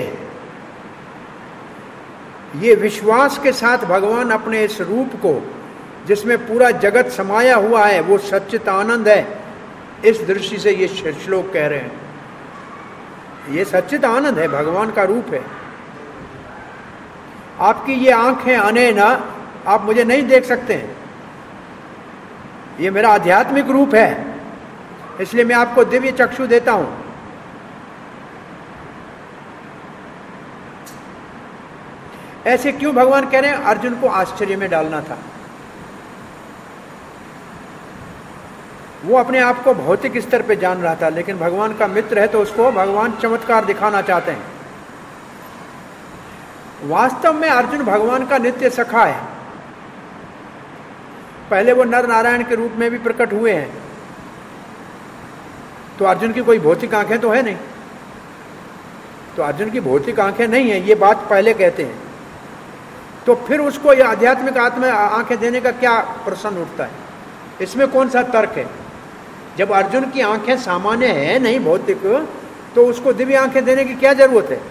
ये विश्वास के साथ भगवान अपने इस रूप को, जिसमें पूरा जगत समाया हुआ है, वो सच्चित आनंद है, इस दृष्टि से ये श्लोक कह रहे हैं। ये सच्चित आनंद है, भगवान का रूप है। आपकी ये आंखें अनैना, आप मुझे नहीं देख सकते हैं, ये मेरा आध्यात्मिक रूप है, इसलिए मैं आपको दिव्य चक्षु देता हूं। ऐसे क्यों भगवान कह रहे हैं? अर्जुन को आश्चर्य में डालना था। वो अपने आप को भौतिक स्तर पे जान रहा था, लेकिन भगवान का मित्र है तो उसको भगवान चमत्कार दिखाना चाहते हैं। वास्तव में अर्जुन भगवान का नित्य सखा है। पहले वो नर नारायण के रूप में भी प्रकट हुए हैं, तो अर्जुन की कोई भौतिक आंखें तो है नहीं, तो अर्जुन की भौतिक आंखें नहीं है, ये बात पहले कहते हैं। तो फिर उसको ये आध्यात्मिक आत्मा आंखें देने का क्या प्रश्न उठता है? इसमें कौन सा तर्क है? जब अर्जुन की आंखें सामान्य है नहीं भौतिक, तो उसको दिव्य आंखें देने की क्या जरूरत है?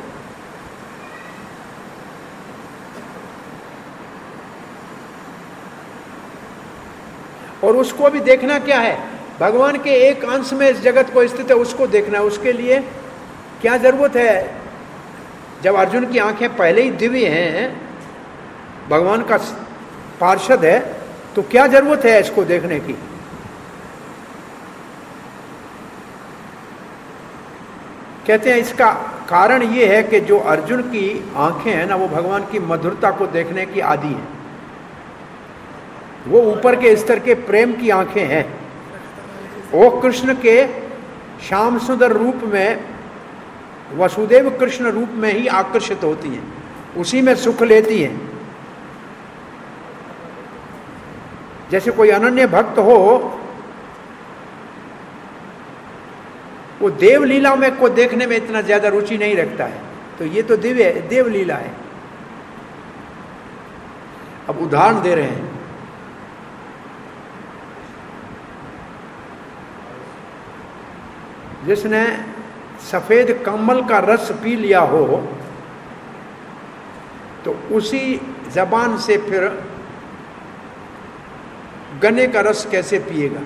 और उसको भी देखना क्या है? भगवान के एक अंश में इस जगत को स्थित है, उसको देखना है। उसके लिए क्या जरूरत है? जब अर्जुन की आंखें पहले ही दिव्य हैं, भगवान का पार्षद है, तो क्या जरूरत है इसको देखने की? कहते हैं इसका कारण ये है कि जो अर्जुन की आंखें हैं ना, वो भगवान की मधुरता को देखने की आदी हैं। वो ऊपर के स्तर के प्रेम की आंखें हैं। वो कृष्ण के श्याम सुंदर रूप में, वसुदेव कृष्ण रूप में ही आकर्षित होती हैं, उसी में सुख लेती हैं। जैसे कोई अनन्य भक्त हो, वो देव लीला में को देखने में इतना ज्यादा रुचि नहीं रखता है, तो ये तो दिव्य देव लीला है। अब उदाहरण दे रहे हैं, जिसने सफेद कमल का रस पी लिया हो, तो उसी जबान से फिर गन्ने का रस कैसे पिएगा?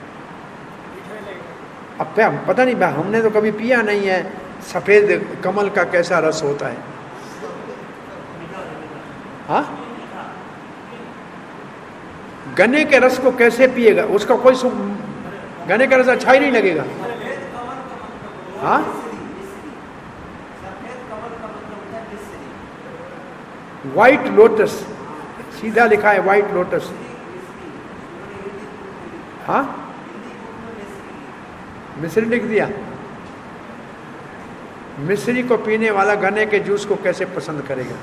अब पता नहीं, हमने तो कभी पिया नहीं है सफेद कमल का कैसा रस होता है। हाँ, गन्ने के रस को कैसे पिएगा? उसका कोई गन्ने का रस अच्छा ही नहीं लगेगा। हाँ, व्हाइट लोटस, सीधा लिखा है व्हाइट लोटस। हाँ, मिश्री लिख दिया। मिश्री को पीने वाला गन्ने के जूस को कैसे पसंद करेगा?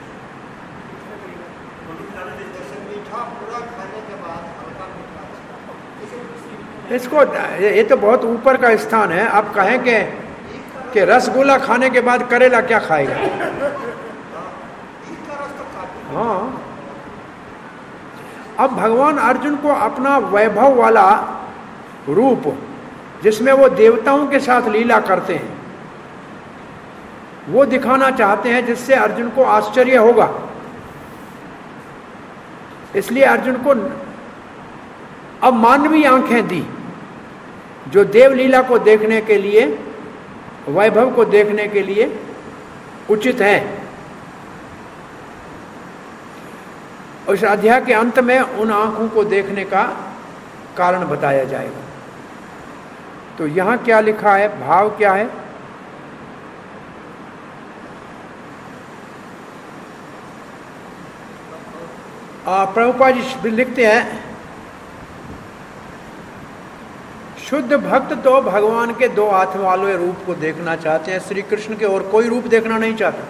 मीठा पूरा खाने के बाद हल्का मीठा। इसको, ये तो बहुत ऊपर का स्थान है। आप कहें कि रसगुल्ला खाने के बाद करेला क्या खाएगा? हाँ, अब भगवान अर्जुन को अपना वैभव वाला रूप, जिसमें वो देवताओं के साथ लीला करते हैं, वो दिखाना चाहते हैं, जिससे अर्जुन को आश्चर्य होगा। इसलिए अर्जुन को अब मानवीय आंखें दी, जो देव लीला को देखने के लिए, वैभव को देखने के लिए उचित है। इस अध्याय के अंत में उन आंखों को देखने का कारण बताया जाएगा। तो यहां क्या लिखा है, भाव क्या है? प्रभुपाद जी लिखते हैं, शुद्ध भक्त तो भगवान के दो हाथ वाले रूप को देखना चाहते हैं, श्री कृष्ण के और कोई रूप देखना नहीं चाहते।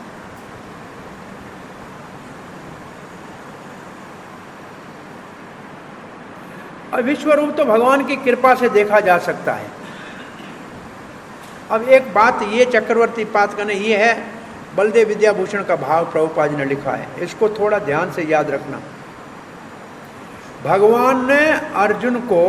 और विश्व रूप तो भगवान की कृपा से देखा जा सकता है। अब एक बात ये चक्रवर्ती पाद का नहीं, ये है बलदेव विद्याभूषण का भाव प्रभुपाद जी ने लिखा है, इसको थोड़ा ध्यान से याद रखना। भगवान ने अर्जुन को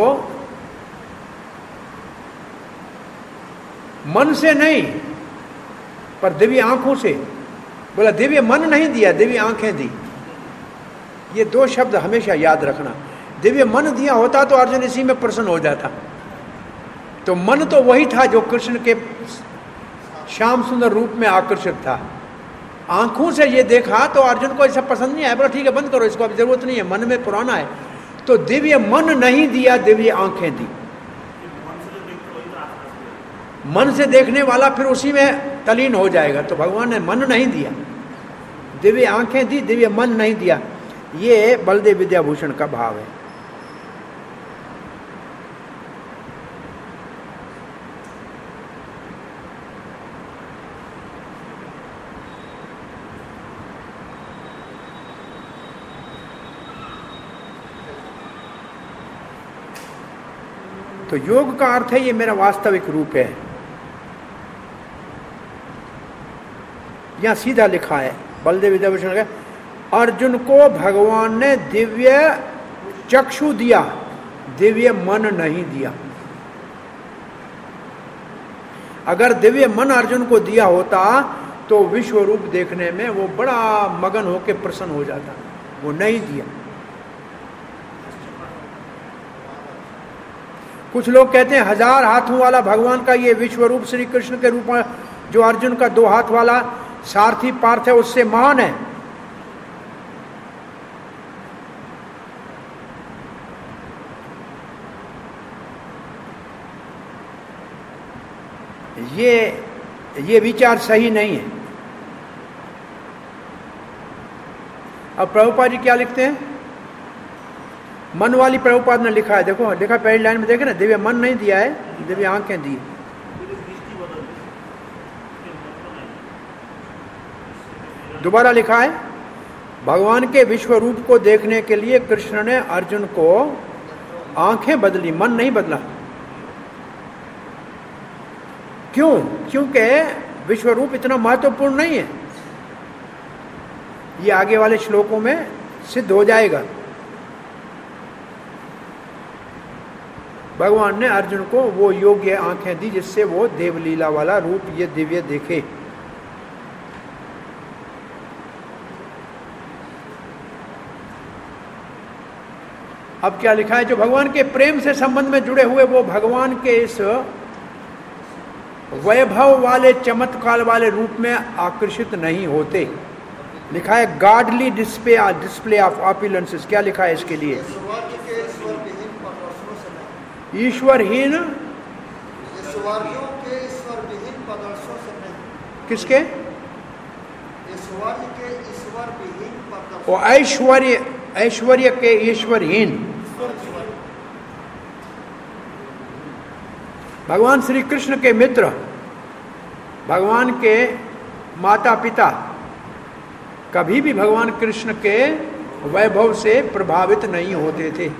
मन से नहीं, पर दिव्य आंखों से, बोला दिव्य मन नहीं दिया, दिव्य आंखें दी। ये दो शब्द हमेशा याद रखना। दिव्य मन दिया होता तो अर्जुन इसी में प्रसन्न हो जाता। तो मन तो वही था जो कृष्ण के श्याम सुंदर रूप में आकर्षित था। आंखों से ये देखा तो अर्जुन को ऐसा पसंद नहीं आया, बोला ठीक है बंद करो, इसको अब जरूरत नहीं है, मन में पुराना है। तो दिव्य मन नहीं दिया, दिव्य आंखें दी। मन से देखने वाला फिर उसी में तलीन हो जाएगा। तो भगवान ने मन नहीं दिया, दिव्य आंखें दी, दिव्य मन नहीं दिया। ये बलदेव विद्याभूषण का भाव है। तो योग का अर्थ है ये मेरा वास्तविक रूप है। यहां सीधा लिखा है बलदेव विद्याभूषण का, अर्जुन को भगवान ने दिव्य चक्षु दिया, दिव्य मन नहीं दिया। अगर दिव्य मन अर्जुन को दिया होता तो विश्व रूप देखने में वो बड़ा मगन होकर प्रसन्न हो जाता, वो नहीं दिया। कुछ लोग कहते हैं 1000 हाथों वाला भगवान का ये विश्व रूप श्री कृष्ण के रूप में जो अर्जुन का 2 हाथ वाला सारथी पार्थ है उससे महान है। ये विचार सही नहीं है। अब प्रभुपाद जी क्या लिखते हैं? मन वाली प्रभुपाद ने लिखा है, देखो लिखा पहली लाइन में, देखे ना, दिव्य मन नहीं दिया है, दिव्य आंखें दी। दोबारा लिखा है, भगवान के विश्व रूप को देखने के लिए कृष्ण ने अर्जुन को आंखें बदली, मन नहीं बदला। क्यों? क्योंकि विश्व रूप इतना महत्वपूर्ण नहीं है। ये आगे वाले श्लोकों में सिद्ध हो जाएगा। भगवान ने अर्जुन को वो योग्य आंखें दी जिससे वो देवलीला वाला रूप ये दिव्य देखे। अब क्या लिखा है? जो भगवान के प्रेम से संबंध में जुड़े हुए वो भगवान के इस वैभव वाले चमत्कार वाले रूप में आकर्षित नहीं होते। लिखा है गॉडली डिस्प्ले ऑफ ऑपुलेंसेस। क्या लिखा है इसके लिए? ईश्वरहीन, किसके? और ऐश्वर्य के ईश्वरहीन। भगवान श्री कृष्ण के मित्र, भगवान के माता पिता कभी भी भगवान कृष्ण के वैभव से प्रभावित नहीं होते थे।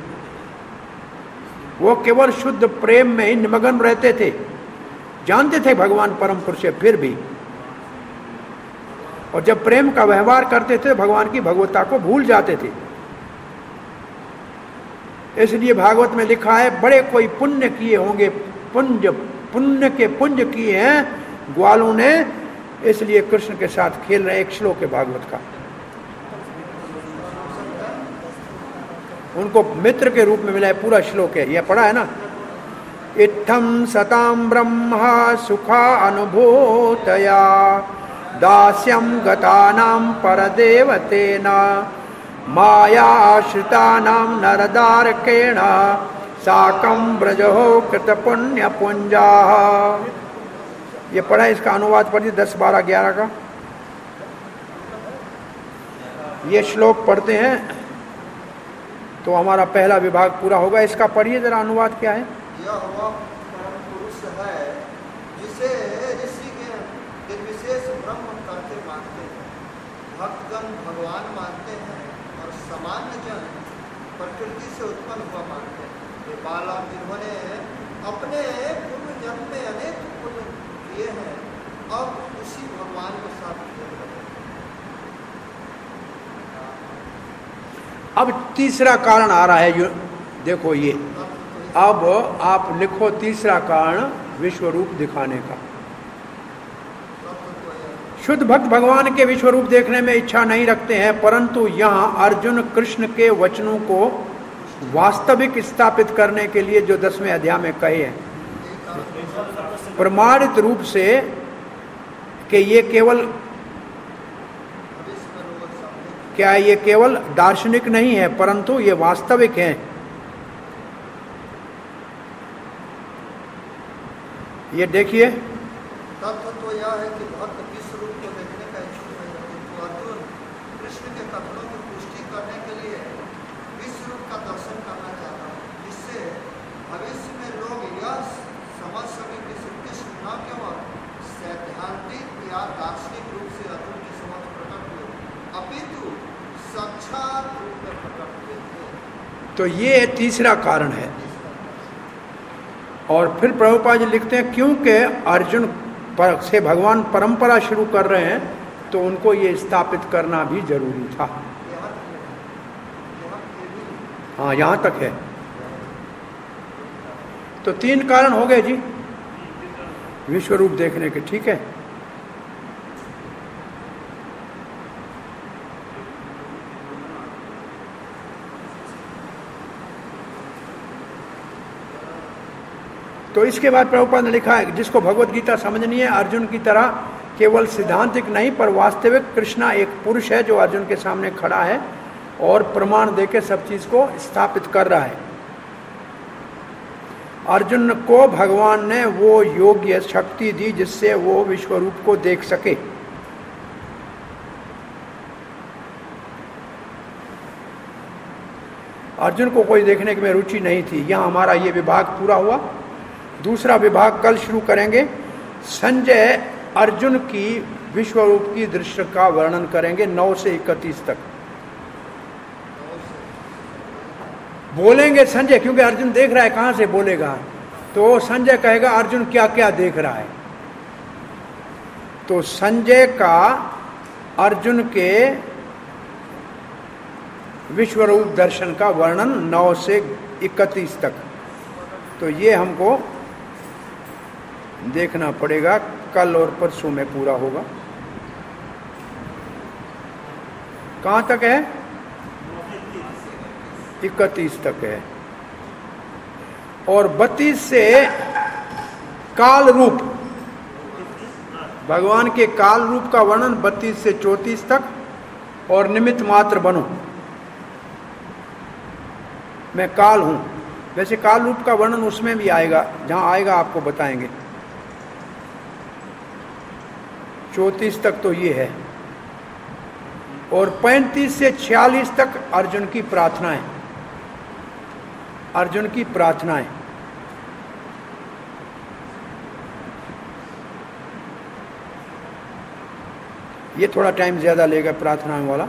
वो केवल शुद्ध प्रेम में ही निमग्न रहते थे। जानते थे भगवान परम पुरुष है, फिर भी, और जब प्रेम का व्यवहार करते थे भगवान की भगवत्ता को भूल जाते थे। इसलिए भागवत में लिखा है बड़े कोई पुण्य किए होंगे, पुण्य के पुंज किए हैं ग्वालों ने, इसलिए कृष्ण के साथ खेल रहे। एक श्लोक है भागवत का, उनको मित्र के रूप में मिला है, पूरा श्लोक है, यह पढ़ा है ना। इत्थम सताम ब्रह्मा सुखा अनुभूतया दास्यम गतानाम परदेवतेना माया आश्रितानाम नरदारकेण साकं ब्रजहो कृत पुण्य पुंजा। ये पढ़ा, इसका अनुवाद पढ़िए 10, 12, 11 का। ये श्लोक पढ़ते हैं तो हमारा पहला विभाग पूरा होगा। इसका पढ़िए जरा, अनुवाद क्या है? यह वह परम पुरुष है जिसे ऋषिगण निर्विशेष ब्रह्म करके मानते हैं, भक्तगण भगवान मानते हैं और सामान्य जन प्रकृति से उत्पन्न हुआ मानते हैं। ये बालक जिन्होंने अपने पूर्व जन्म में अनेक पुण्य किए हैं, अब उसी भगवान के साथ खेल रहे हैं। अब तीसरा कारण आ रहा है, जो देखो ये, अब आप लिखो तीसरा कारण विश्व रूप दिखाने का। शुद्ध भक्त भगवान के विश्व रूप देखने में इच्छा नहीं रखते हैं, परंतु यहाँ अर्जुन कृष्ण के वचनों को वास्तविक स्थापित करने के लिए जो 10वें अध्याय में कहे हैं प्रमाणित रूप से कि ये केवल, क्या ये केवल दार्शनिक नहीं है परंतु ये वास्तविक है। ये देखिए, तथ्य तो यह है कि भक्त विश्व रूप को देखने का इच्छुक नहीं रहते, तो अर्जुन कृष्ण के कथनों की पुष्टि करने के लिए विश्व रूप का दर्शन करना चाहता है, जिससे भविष्य में लोग यह समझ सके कि श्री कृष्ण न केवल सैद्धांतिक या दार्शनिक रूप से अर्जुन के समक्ष प्रकट हुए, अपितु साक्षात रूप में प्रकट हुए थे। तो ये तीसरा कारण है। और फिर प्रभुपाद जी लिखते हैं क्योंकि अर्जुन से भगवान परंपरा शुरू कर रहे हैं तो उनको ये स्थापित करना भी जरूरी था। हाँ, यहाँ तक है। तो 3 कारण हो गए जी विश्व रूप देखने के, ठीक है। तो इसके बाद प्रभुपाद ने लिखा है, जिसको भगवत गीता समझनी है, अर्जुन की तरह केवल सिद्धांतिक नहीं पर वास्तविक कृष्णा एक पुरुष है जो अर्जुन के सामने खड़ा है और प्रमाण देके सब चीज को स्थापित कर रहा है। अर्जुन को भगवान ने वो योग्य शक्ति दी जिससे वो विश्व रूप को देख सके। अर्जुन को कोई देखने में रुचि नहीं थी। यहाँ हमारा ये विभाग पूरा हुआ। दूसरा विभाग कल शुरू करेंगे। संजय अर्जुन की विश्व रूप की दृश्य का वर्णन करेंगे 9 से 31 तक बोलेंगे संजय, क्योंकि अर्जुन देख रहा है, कहां से बोलेगा? तो संजय कहेगा अर्जुन क्या क्या देख रहा है। तो संजय का अर्जुन के विश्व रूप दर्शन का वर्णन 9 से 31 तक। तो ये हमको देखना पड़ेगा, कल और परसों में पूरा होगा। कहां तक है? 31 तक है। और 32 से काल रूप, भगवान के काल रूप का वर्णन 32 से 34 तक। और निमित्त मात्र बनो, मैं काल हूं। वैसे काल रूप का वर्णन उसमें भी आएगा, जहां आएगा आपको बताएंगे। 34 तक तो ये है। और 35 से 46 तक अर्जुन की प्रार्थनाएं, अर्जुन की प्रार्थनाएं। ये थोड़ा टाइम ज्यादा लेगा प्रार्थनाओं वाला।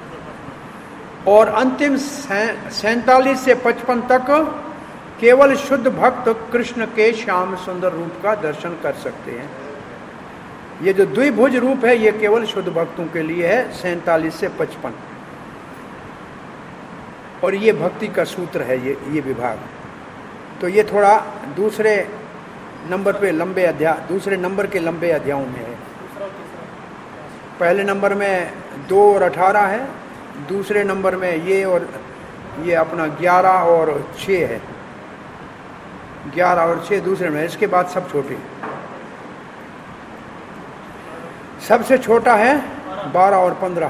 और अंतिम 47 से 55 तक केवल शुद्ध भक्त कृष्ण के श्याम सुंदर रूप का दर्शन कर सकते हैं। ये जो द्विभुज रूप है ये केवल शुद्ध भक्तों के लिए है, 47 से 55। और ये भक्ति का सूत्र है ये विभाग। तो ये थोड़ा दूसरे नंबर पे लंबे अध्याय, दूसरे नंबर के लंबे अध्यायों में है। पहले नंबर में 2 और 18 है, दूसरे नंबर में ये और ये अपना 11 और 6 है। 11 और 6 दूसरे में, इसके बाद सब छोटे। सबसे छोटा है 12 और 15।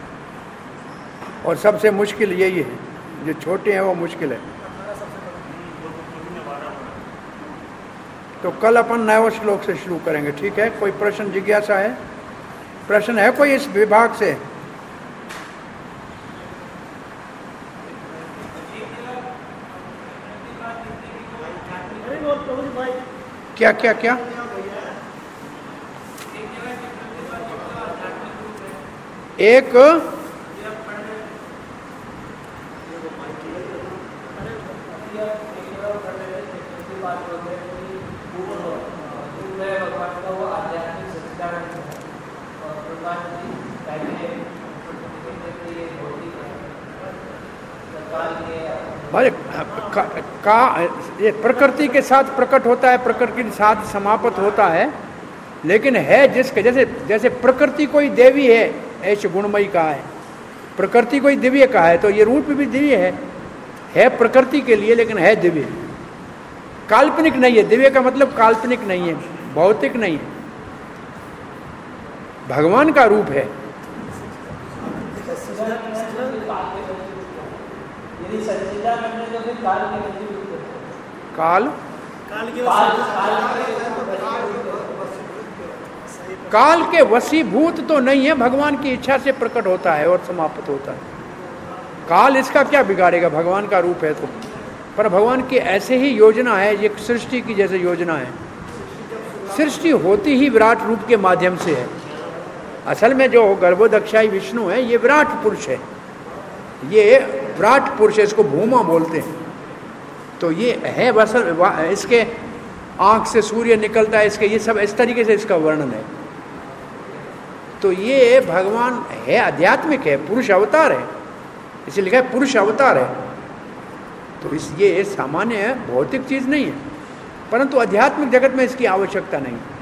और सबसे मुश्किल यही है, जो छोटे हैं वो मुश्किल है। तो कल अपन नए श्लोक से शुरू करेंगे, ठीक है? कोई प्रश्न जिज्ञासा है? प्रश्न है कोई इस विभाग से? क्या क्या क्या? एक ये प्रकृति के साथ प्रकट होता है, प्रकृति के साथ समाप्त होता है। लेकिन है जिसके, जैसे प्रकृति कोई देवी है, ऐसे गुणमयी कहा है, प्रकृति कोई दिव्य कहा है, तो ये रूप भी दिव्य है प्रकृति के लिए, लेकिन है दिव्य, काल्पनिक नहीं है। दिव्य का मतलब काल्पनिक नहीं है, भौतिक नहीं है, भगवान का रूप है। काल के वशीभूत तो नहीं है, भगवान की इच्छा से प्रकट होता है और समाप्त होता है। काल इसका क्या बिगाड़ेगा, भगवान का रूप है तो। पर भगवान की ऐसे ही योजना है, ये सृष्टि की जैसे योजना है। सृष्टि होती ही विराट रूप के माध्यम से है। असल में जो गर्भोदक्षाई विष्णु है ये विराट पुरुष है, ये विराट पुरुष है, इसको भूमा बोलते हैं। तो ये है बस, इसके आंख से सूर्य निकलता है, इसके ये सब इस तरीके से इसका वर्णन है। तो ये भगवान है, आध्यात्मिक है, पुरुष अवतार है, इसे लिखा है पुरुष अवतार है। तो ये सामान्य भौतिक चीज़ नहीं है, परंतु आध्यात्मिक जगत में इसकी आवश्यकता नहीं।